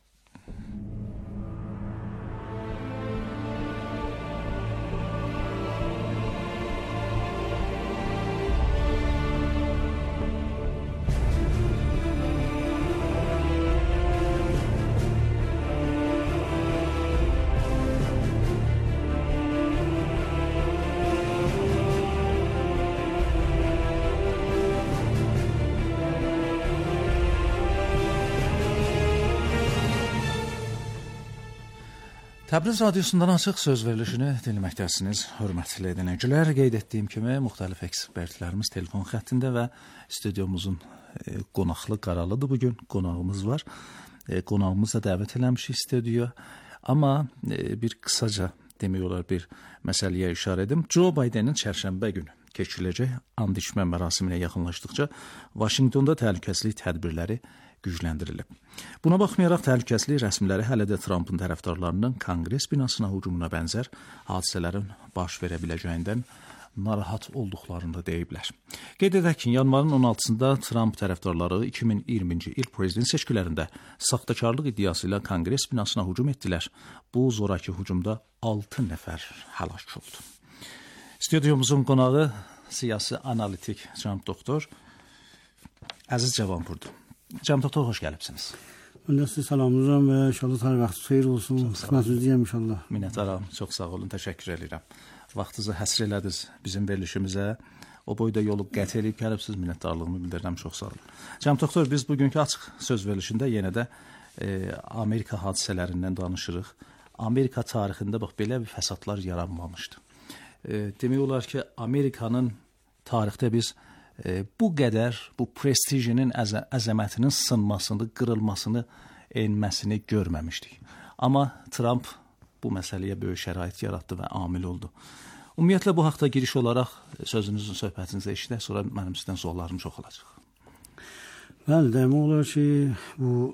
Təbriz radiosundan açıq söz verilişini dinləməkdəsiniz, hörmətli dinləyicilər. Qeyd etdiyim kimi, müxtəlif ekspertlərimiz telefon xəttində və studiomuzun e, qonaqlı qaralıdır. Bugün qonağımız var. E, qonağımız da dəvət eləmişik studiyo. Amma e, bir qısaca demək olar bir məsələyə işarə edim. Joe Bidenin çərşənbə günü keçiriləcək and içmə mərasiminə yaxınlaşdıqca Vaşinqtonda təhlükəsizlik tədbirləri gücləndirilib. Buna baxmayaraq təhlükəsizlik rəsmiləri hələ də Trumpın tərəfdarlarının Konqres binasına hücumuna bənzər hadisələrin baş verə biləcəyindən narahat olduqlarını deyiblər. Qeyd edək ki, yanvarın on altısında Trump tərəfdarları iki min iyirminci il prezident seçkilərində saxtakarlıq iddiası ilə Konqres binasına hücum etdilər. Bu zoraki hücumda altı nəfər həlak oldu. Studiomuzun qonağı siyasi analitik cənab doktor Əziz Cavanpurdur. Cəm doktor, xoş gəlibsiniz. Mən də sizi salamlayıram və inşallah hər vaxt xeyir olsun. Xidmətinizdəyəm inşallah. Minnətdaram, çox sağ olun, təşəkkür edirəm. Vaxtınızı həsr elədiniz bizim verilişimizə. O boyda yolu qət edib gəlibsiniz, minnətdarlığımı bildirirəm, çox sağ olun. Cəm doktor, biz bugünkü açıq söz verilişində yenə də e, Amerika hadisələrindən danışırıq. Amerika tarixində bax belə bir fəsadlar yaranmamışdı. E, demək olar ki, Amerikanın tarixdə biz e, bu qədər bu prestijinin əzə, əzəmətinin sınmasını, qırılmasını, enməsini görməmişdik. Amma Trump bu məsələyə böyük şərait yaratdı və amil oldu. Ümumiyyətlə bu haqda giriş olaraq sözünüzün, söhbətinizə eşidək, sonra mənim sizdən suallarım çox olacaq. Bəli, demək olar ki, bu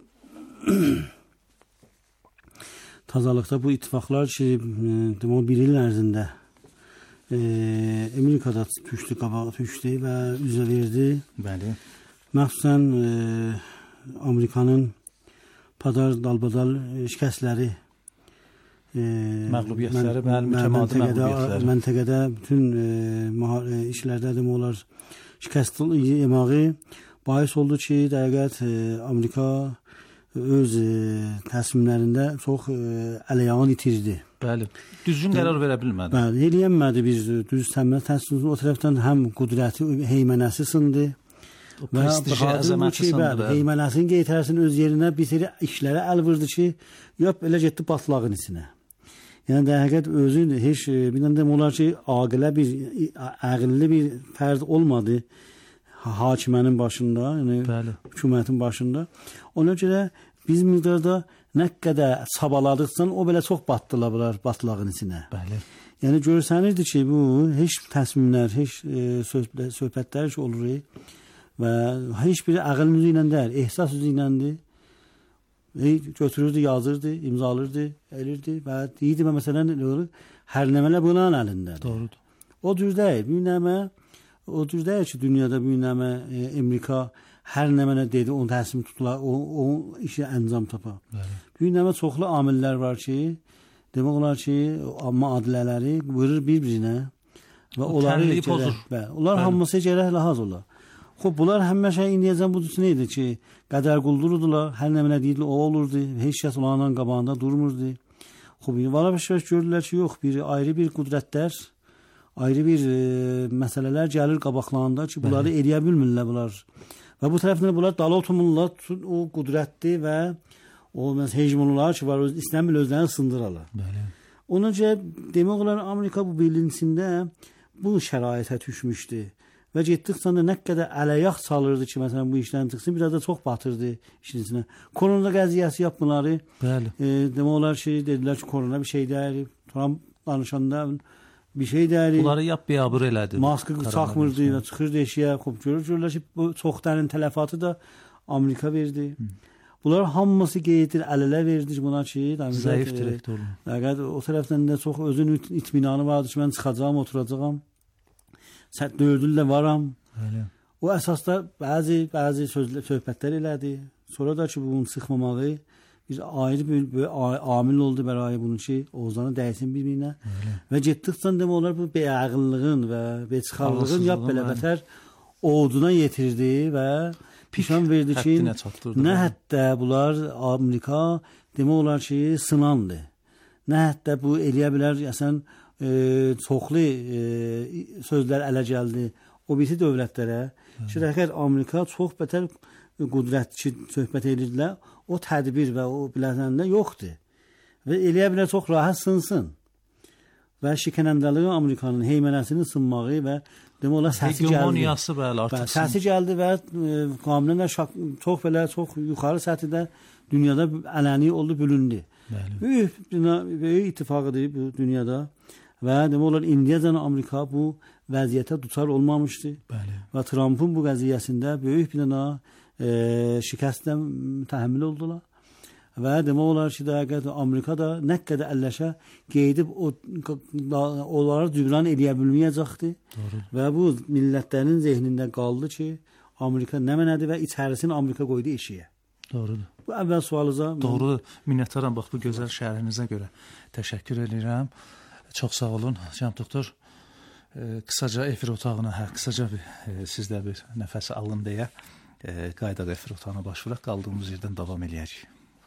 tazalıqda bu ittifaqlar ki, demək bir il ərzində e, Amerikada düşdü, qabağa düşdü və üzə verdi. Bəli. Məxsusən e, Amerikanın padar dalbadal şikəstləri, e, məğlubiyyətləri, bəli, mütəmadi məğlubiyyətləri. Məntəqədə bütün e, işlərdə demək olar şikəst yemağı bahis oldu ki, dəqiqət e, Amerika öz e, təslimlərində çox e, əleyağın itirdi. Bəli, düzgün qərar verə bilmədi. Bəli, eləyənmədi biz düz təminat təslimimiz. O tərəfdən həm qudrəti, heymənəsi sındı. O prestiji, əzəməti sındı. Heymənəsinin qeytərəsini öz yerinə bitiri işlərə əl vurdu ki, yap, elə getdi batlağın içinə. Yəni, dəqiqət özü heç, bir dənə olar ki, aqilə bir, əqilli bir fərd olmadı hakimənin başında, yəni hökumətin başında. Ona görə biz miqdarda nə qədər çabaladıqsan, o belə çox batdılar batlağın içinə. Bəli. Yəni görsənirdi ki, bu heç təsmimlər, heç e, söhbətlər ki olur və heç biri əqilin üzü ilə deyil, ehsas üzü iləndir. E, götürürdü, yazırdı, imzalırdı, elirdi və deyirdi və məsələn hər nəmələ bunun əlindədir. Doğrudur. O cür deyil, bir nəmə o cür deyil ki, dünyada bir nəmə e, Amerika hər nəmənə dedi, onun təsimi tutular, o, o işə əncam tapa. Bir nəmə çoxlu amillər var ki, demək olar ki, amma adilələri vurur bir-birinə və O onları tənliyi gərək- pozur. Bəli, onlar Bəli. hamısı gərək lahaz olar. Xoş, bunlar həmişə indiyəcən bu cür idi ki, qədər quldurdular, hər nə mənə deyirlər, o olurdu, heç kəs onların qabağında durmurdu. Xoş, valla bir şey gördülər ki, yox, bir ayrı bir qüdrətlər, ayrı bir e, məsələlər gəlir qabaqlarında ki, bunları Bəli. eləyə bilmirlər bunlar. Və bu tərəfdən bunlar dala oturmurlar, o qüdrətli və o məsəl hegemonlar ki, var, öz istəmir özlərini sındırırlar. Bəli. Onun üçün demək olar Amerika bu bilinçində bu şəraitə düşmüşdü. Və getdikcə də nə qədər ələyaq çalırdı ki, məsələn bu işlərin çıxsın, biraz da çox batırdı işin içinə. Korona qəziyyəsi yapmaları, Bəli. e, demək olar ki, dedilər ki, korona bir şey deyil. Trump danışanda bir şey deyil. Bunları yap biabır elədi. Maskı çaxmırdı və çıxırdı eşiyə. Xoş, görürlər ki, bu çox dərin tələfatı da Amerika verdi. Hı. Bunlar hamısı qeydir, əl-ələ verdi buna ki, zəif direktor. Fəqət o tərəfdən də çox özünün itminanı vardı ki, mən çıxacağam, oturacağam. Sən dördüllä varam. Bəli. O əsasda bəzi bəzi sözlə söhbətlər elədi. Sonra da ki, bunun çıxmamağı bir ayrı bir, bir amil oldu bərayə bunun ki, Oğuzdanı dəysin bir-birinə. Və getdikcə demək olar bu beağıllığın və beçxarlığın yap belə bətər oduna yetirdi və pişman verdi ki, nə hətta bunlar Amerika demək olar ki, sınandı. Nə hətta bu eləyə bilər, əsən e, çoxlu e, sözlər ələ gəldi o birisi dövlətlərə. Şirəkət Amerika çox bətər qüdrətçi söhbət edirdilər. O tədbir və o biləndə yoxdur. Və eləyə bilər çox rahat sınsın. Və şikanəndəliyi Amerikanın heymənəsinin sınmağı və demək olar səsi gəldi. Hegemoniyası bəli artıq. Səsi gəldi və e, qanunla çox belə çox yuxarı səthdə dünyada ələni oldu, bölündü. Bəli. Böyük, böyük ittifaqıdır bu dünyada və demək olar indiyəcən Amerika bu vəziyyətə duçar olmamışdı. Bəli. Və Trump'ın bu qəziyyəsində böyük bir dənə e, şikəstlə təhəmmül oldular. Və demək olar ki, dəqiqət Amerika da nə qədər əlləşə qeydib o, onları cübran eləyə bilməyəcəkdi. Və bu millətlərin zehnində qaldı ki, Amerika nə mənədir və içərisini Amerika qoydu eşiyə. Doğrudur. Bu əvvəl sualınıza. Doğrudur. Minnətdaram bax bu gözəl şərhinizə görə. Təşəkkür edirəm. Çox sağ olun, cənab doktor. E, qısaca efir otağına, hə, qısaca bir e, sizdə bir nəfəs alın deyə e, qaydaq efir otağına başvuraq, qaldığımız yerdən davam eləyəcəyik.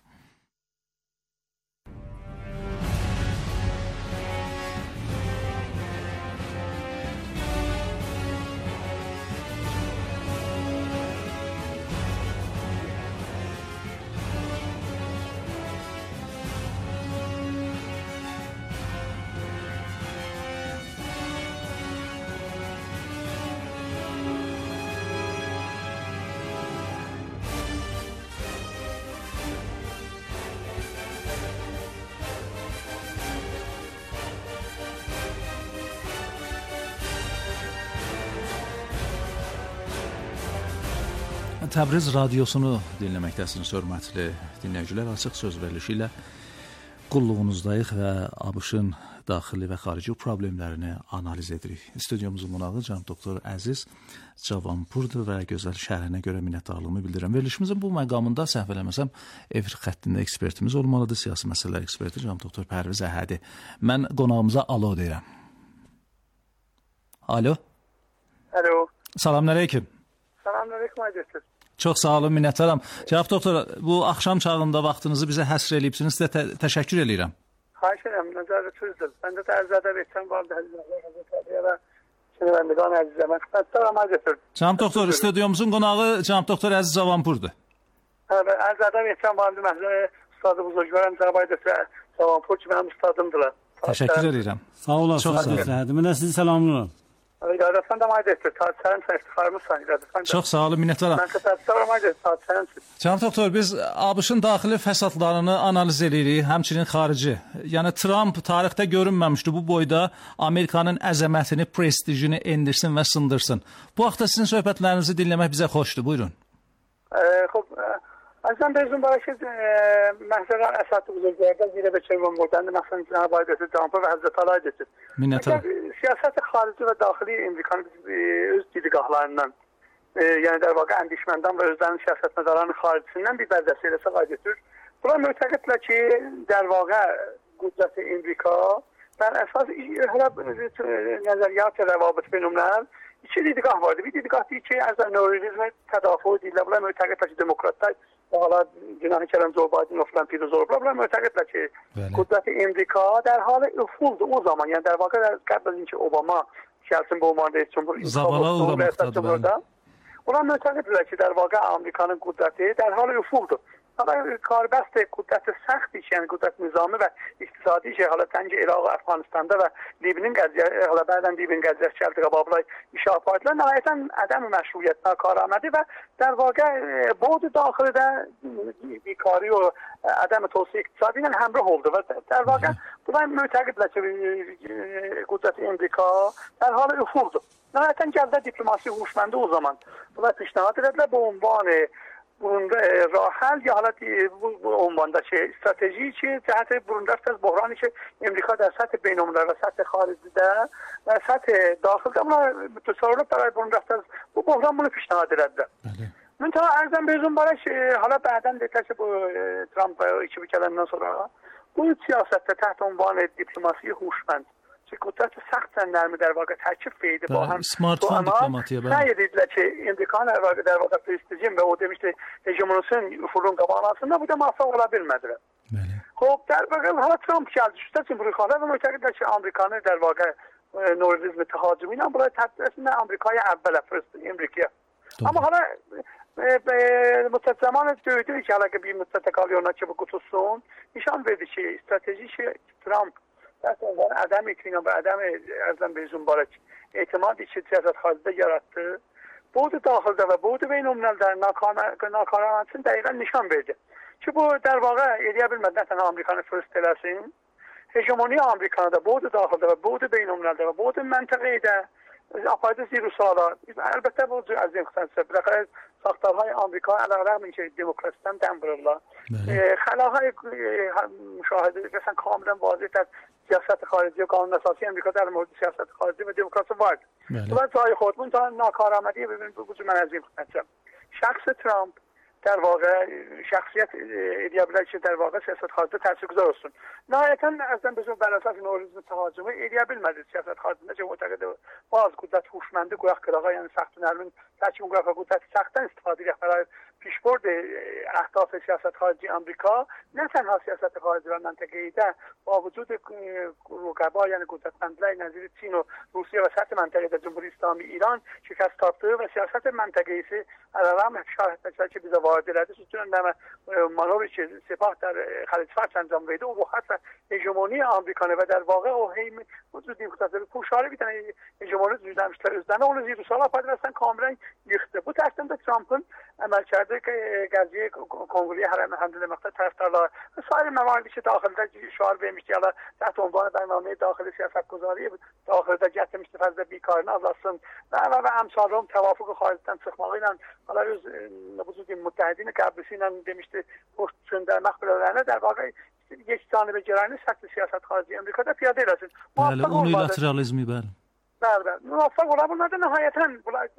Təbriz radiosunu dinləməkdəsiniz, hörmətli dinləyicilər. Açıq söz verilişi ilə qulluğunuzdayıq və ABŞ-ın daxili və xarici problemlərini analiz edirik. Studiyomuzun qonağı cənab doktor Əziz Cavanpurdur və gözəl şərhinə görə minnətdarlığımı bildirirəm. Verilişimizin bu məqamında səhv eləməsəm efir xəttində ekspertimiz olmalıdır, siyasi məsələlər eksperti cənab doktor Pərviz Əhədi. Mən qonağımıza alo deyirəm. Alo. Alo. Salamünaleyküm. Salamünaleyküm Aydın. Çox sağ olun, minnətdaram. Cənab doktor, bu axşam çağında vaxtınızı bizə həsr eləyibsiniz. Sizə tə təşəkkür eləyirəm. Xahiş edirəm, nəzarətçinizdir. Məndə də ərzədə veçən vardı, həzrətlərə şənəvəndiqan əzizə. Mən xəttəram Aydın. Cənab doktor, studiyomuzun qonağı cənab doktor Əziz Cavanpurdur. Hə, ərzədə veçən vardı, məhzə ustadı buzurgörəm, cənab Aydın Cavanpur ki, mənim ustadımdırlar. Təşəkkür edirəm. Sağ olasın. Mən də sizi salamlayıram. İqadətən də Aydın, sənin iftixarımızsan İqadətən. Çox sağ olun, minnətdaram. Mən xəttəram Aydın, sənin. Cənab doktor, biz ABŞ-ın daxili fəsadlarını analiz edirik, həmçinin xarici. Yəni Trump tarixdə görünməmişdi bu boyda Amerikanın əzəmətini, prestijini endirsin və sındırsın. Bu haqda sizin söhbətlərinizi dinləmək bizə xoşdur. Buyurun. Xoş, Əzəm bezim var ki, məhzələ əsatı buzurglərdən zirə beçəvən buradan, məsələn, Cənab Aydəsi Trump'a və Həzrət Ali Aydəsi. Minnətdaram. Siyasəti xarici və daxili imkanı öz didigahlarından, yəni der vaqa əndişməndən və özlərinin siyasət mədarlarının xaricisindən bir bərdəsi eləsə qaydətür. Bunlar mütəqidlər ki, der vaqa قدرت امریکا بر اساس حالا نظریات روابط بین‌الملل چه دیدگاه وارد بی دیدگاهی که از نوریلیسم تدافع دیدبلا معتقد است دموکرات‌ها حالا جناح کلام جو بایدن و فلان پیروزور بلا معتقد است که قدرت امریکا در حال افول او زمان یعنی در واقع قبل از اینکه اوباما شخصا به عنوان رئیس جمهور زباله uğramaktadır. اونا معتقد است که در واقع آمریکان قدرتی در حال افول است. حالا کاربست قدرت سختی یعنی قدرت نظامی و اقتصادی که حالا تنج عراق و افغانستان و لیبنان قضیه حالا بعداً لیبنان قضیه چلت قبابلای اشاره کرد نهایتاً عدم مشروعیت ناکارآمدی و در واقع بود داخل در بیکاری و عدم توسعه اقتصادی همراه oldu و در واقع بودن معتقد است که قدرت امریکا در حال افول است. نهایتاً جلسه دیپلماسی هوشمند او زمان و پیشنهاد داد به عنوان راه حل یا حالت عنوان داشته استراتژی چه جهت برون رفت از بحرانی که امریکا در سطح بین‌المللی و سطح خارجی ده و سطح داخل ده اونا تصورات برای برون رفت از bu بحران bunu پیشنهاد داده. من تا ارزم بهتون برش حالا بعداً دیگه با ترامپ ایچی بکردن نصرا bu siyasette تحت عنوان دیپلماسی هوشمند که قدرت سخت نرم در واقع ترکیب فیده با هم smartphone diplomatiye ben ne dediler ki imkan در واقع در واقع prestijin ve o demişti hegemonusun ufurun kabanasında bu da muvaffak olabilmediler. خب در واقع حالا ترامپ geldi şu جمهوری خواه و معتقد که آمریکانه در واقع نوریلیسم تهاجمی نه برای تدریس آمریکای اول فرست امریکا اما حالا مدت زمان دویدوی که حالا که bir müddet kalıyor که bu kutusun nişan verdi ki stratejik ترامپ در عنوان عدم اطمینان و عدم ارزم بهتون بارک اعتمادی که سیاست خارجی یarattı بود داخل و بود بین‌الملل در ناکارآمدی دقیقاً نشان verdi. که bu در واقع ایده bilmeden تنها آمریکان فرست eləsin hegemoni آمریکانda بود داخل و بود بین‌الملل و بود منطقه ده apardı zirü sağlar. Elbette bu az yükselse bırakır saktörهای آمریکا علیرغم اینکه دموکراسی‌تان دم برلا خلاهای مشاهده مثلا کاملا واضح در سیاست خارجی و قانون اساسی امریکا در مورد سیاست خارجی و دموکراسی وارد. تو جای خودمون تا ناکارآمدی ببینید وجود من از این خدمت شخص ترامپ در واقع شخصیت ایدئال که در واقع سیاست خارجی تاثیرگذار است. نهایتاً اصلا به بر اساس نوریلیسم تهاجمی ایدئال مدرسه سیاست خارجی که معتقد باز قدرت هوشمند گویا کلاغا یعنی سخت نرم تاچون گویا قدرت سخت استفاده برای پیشبرد اهداف سیاست خارجی آمریکا نه تنها سیاست خارجی و منطقه‌ای ده با وجود رقبا یعنی قدرتمندای نظیر چین و روسیه و سطح منطقه جمهوری اسلامی ایران شکست یافته و سیاست منطقه‌ای سی علیرغم شاهد نشد که بیزا وارد لده چون در مانوری که سپاه در خلیج فارس انجام میده و حتی هژمونی آمریکا و در واقع او هم وجود مختصر پوشاره بیتن هژمونی وجود داشته است اون زیر سالا پاد رسن کاملا یخته بود تقدیم ترامپ عمل کرده که قضیه کنگره حرم حمدالله مقصد طرفدارlar سایر مواردی که داخلda شعار vermişti ya da تحت عنوان برنامه داخلی siyasetguzari داخلda getirmişti fazla بیکارını azalsın ve ve امثالهم توافق خارجdan çıkmağıyla حالا öz وجود متحدین قبرسیnan demişti hoşçunda maqbələrinə در واقع یک جانبه گرایانه سطح سیاست خارجی امریکا پیاده رسید. بله اونیلاترالیزمی بله. بله موفق olabilir nihayeten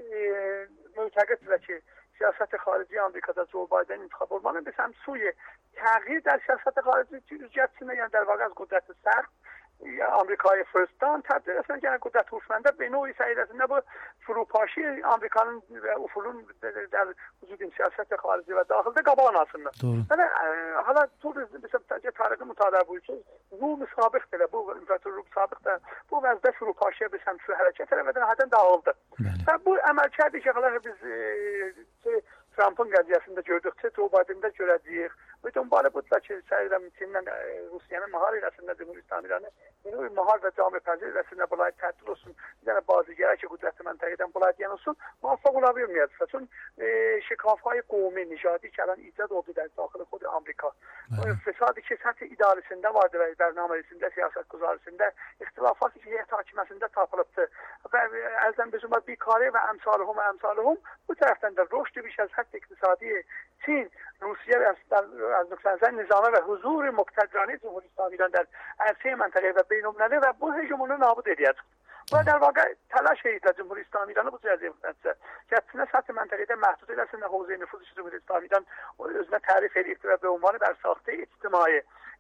معتقد که سیاست خارجی آمریکا در جو بایدن انتخاب olmanın به سمت سوی تغییر در سیاست خارجی جهتine yani در واقع از قدرت سخت آمریکای فرستان تبدیل اصلا که قدرت هوشمنده به نوعی سعی رسیدن به فروپاشی آمریکانın ufulun در وجود سیاست خارجی و داخل قبان aslında. حالا طول مثلا تاریخ مطالعه بود که روم سابق ده bu امپراتور روم سابق ده bu وضع فروپاشی به سمت حرکت و در حدن dağıldı. و bu əməl kərdi ki, biz Trump'ın qəziyyəsində gördükçe Joe Biden'da görəcəyik. Və dönbalı budlar ki, səyirəm Çinlə Rusiyanın mahar eləsinə, Cumhur İslamilərini yeni mahar və cami pəzir eləsinə bunlar tədbir olsun. Bir dənə bazıgərə ki, qüdrətli məntəqədən bunlar deyən olsun, muvaffaq ola bilməyəcək. Çün şikafay qovmi, nijadi ki, alən icad oldu der daxili xod Amerika. Fesadi ki, səthi idarəsində vardı və bərnaməlisində, siyasət güzarisində, ixtilafat ki, heyət hakiməsində tapılıbdı. Və əldən bizimə bikari və əmsalıhum və əmsalıhum bu tərəfdən də rüşd بیش از حد اقتصادی چین روسیه از از نظر نظامی و حضور مقتدرانه جمهوری اسلامی ایران در عرصه منطقه و بین‌المللی و bu hegemoni nabud ediyet. و در واقع تلاش ایران جمهوری اسلامی ایران bu cəziyyət məqsəd ki, əslində səthi məntəqədə məhdud eləsin və hövzə nüfuz cumhuri اسلامی ایران özünə tərif edibdir və be عنوان bər saxta ictimai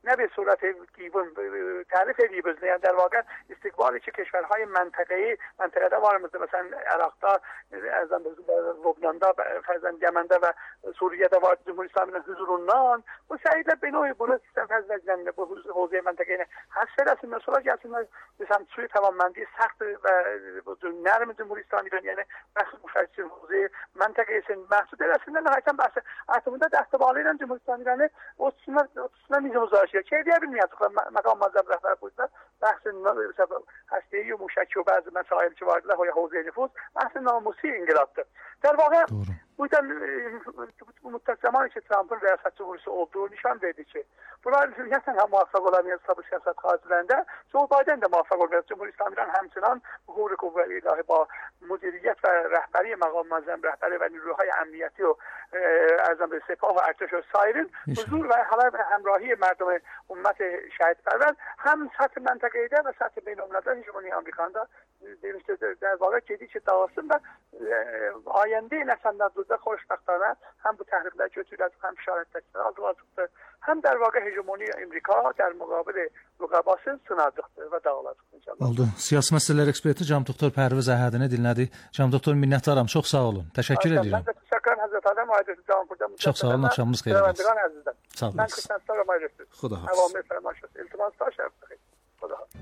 نه به صورت گیبون تعریف edib özünü. Yani در واقع استقبال چه کشورهای منطقه‌ای منطقه var مثلا عراق'da ارزم به لبنان'da فرضاً یمن'da ve Suriye'de var Cumhuriyet İslamı'nın huzurundan bu sayede به نوعی bunu sistem fazladan bu حوزه منطقه‌ای حذف رسم مثلا gelsinler مثلا سوی توانمندی سخت و نرم جمهوری اسلامی ایران یعنی بخش مشخص حوزه منطقه سن محسوب رسیدن نهایتا بحث اتمونda دستبالیدن جمهوری اسلامی ایران o sınır nizam uzlaşıyor. Şey diyebilmiyor. Makam mazhab rehber buydular. Bahsin hastayı muşakki و bazı mesail ki vardılar. Hoya havze nüfus. Bahsin namusi ingilaptı. در واقع buydan bu müddet zaman için Trump'ın riyasat cumhurisi olduğu nişan verdi ki bunlar hücretten hem muvaffak olamıyor sabır siyaset kazilerinde Joe Biden de muvaffak olmuyor. Cumhuriyet İslami'den hemçinin hukuk kuvvet ilahi با مدیریت و رهبری مقام معظم رهبری و نیروهای امنیتی و ارزم به سپاه و ارتش و سایرین حضور و همراهی مردم امت شهید پرور هم سطح منطقه‌ای و سطح بین‌المللی هژمونی آمریکa'da در واقع جدی چه davasın da آینده نسل‌ها دوزده خوشبختانه هم bu تحریکler götürüldü hem şahitlikler aldılar hem در واقع hegemoni Amerika در مقابل rüqabası sınardıqdır və dağıladıqdır inşallah. Oldu. Siyasi məsələlər eksperti Cənab Doktor Pərviz Əhədini dinlədik. Cənab Doktor minnətdaram. Çox sağ olun. Təşəkkür edirəm. Mən də təşəkkür edirəm Həzrət Adəm Aydın Can burada. Çox sağ olun. Axşamınız xeyir olsun. Sağ olun. Mən Kırgızistan Aydın. Xuda hafiz. Avamı fərmaşız. İltimas da şərf. Xuda hafiz.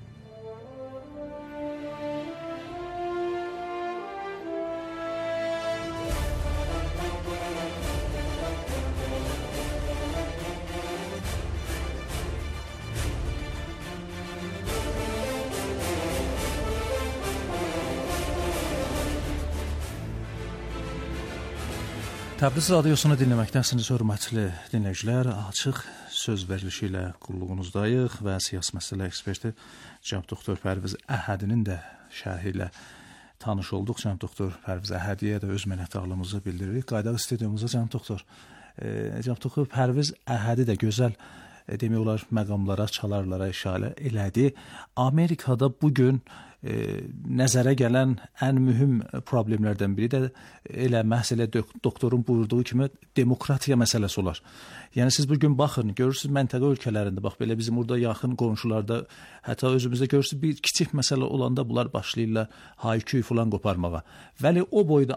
Təbriz radiosunu dinləməkdəsiniz, hörmətli dinləyicilər. Açıq söz verilişi ilə qulluğunuzdayıq və siyasi məsələ eksperti Cənab Doktor Pərviz Əhədinin də şərhi ilə tanış olduq. Cənab Doktor Pərviz Əhədiyə də öz minnətdarlığımızı bildiririk. Qaydaq studiyamıza Cənab Doktor. E, Cənab Doktor Pərviz Əhədi də gözəl e, demək olar məqamlara, çalarlara işarə elədi. Amerikada bugün e, nəzərə gələn ən mühüm problemlərdən biri də elə məhz elə doktorun buyurduğu kimi demokratiya məsələsi olar. Yəni siz bugün baxın, görürsüz məntəqə ölkələrində, bax belə bizim burada yaxın qonşularda, hətta özümüzdə görürsüz bir kiçik məsələ olanda bunlar başlayırlar hay-küy falan qoparmağa. Vəli o boyda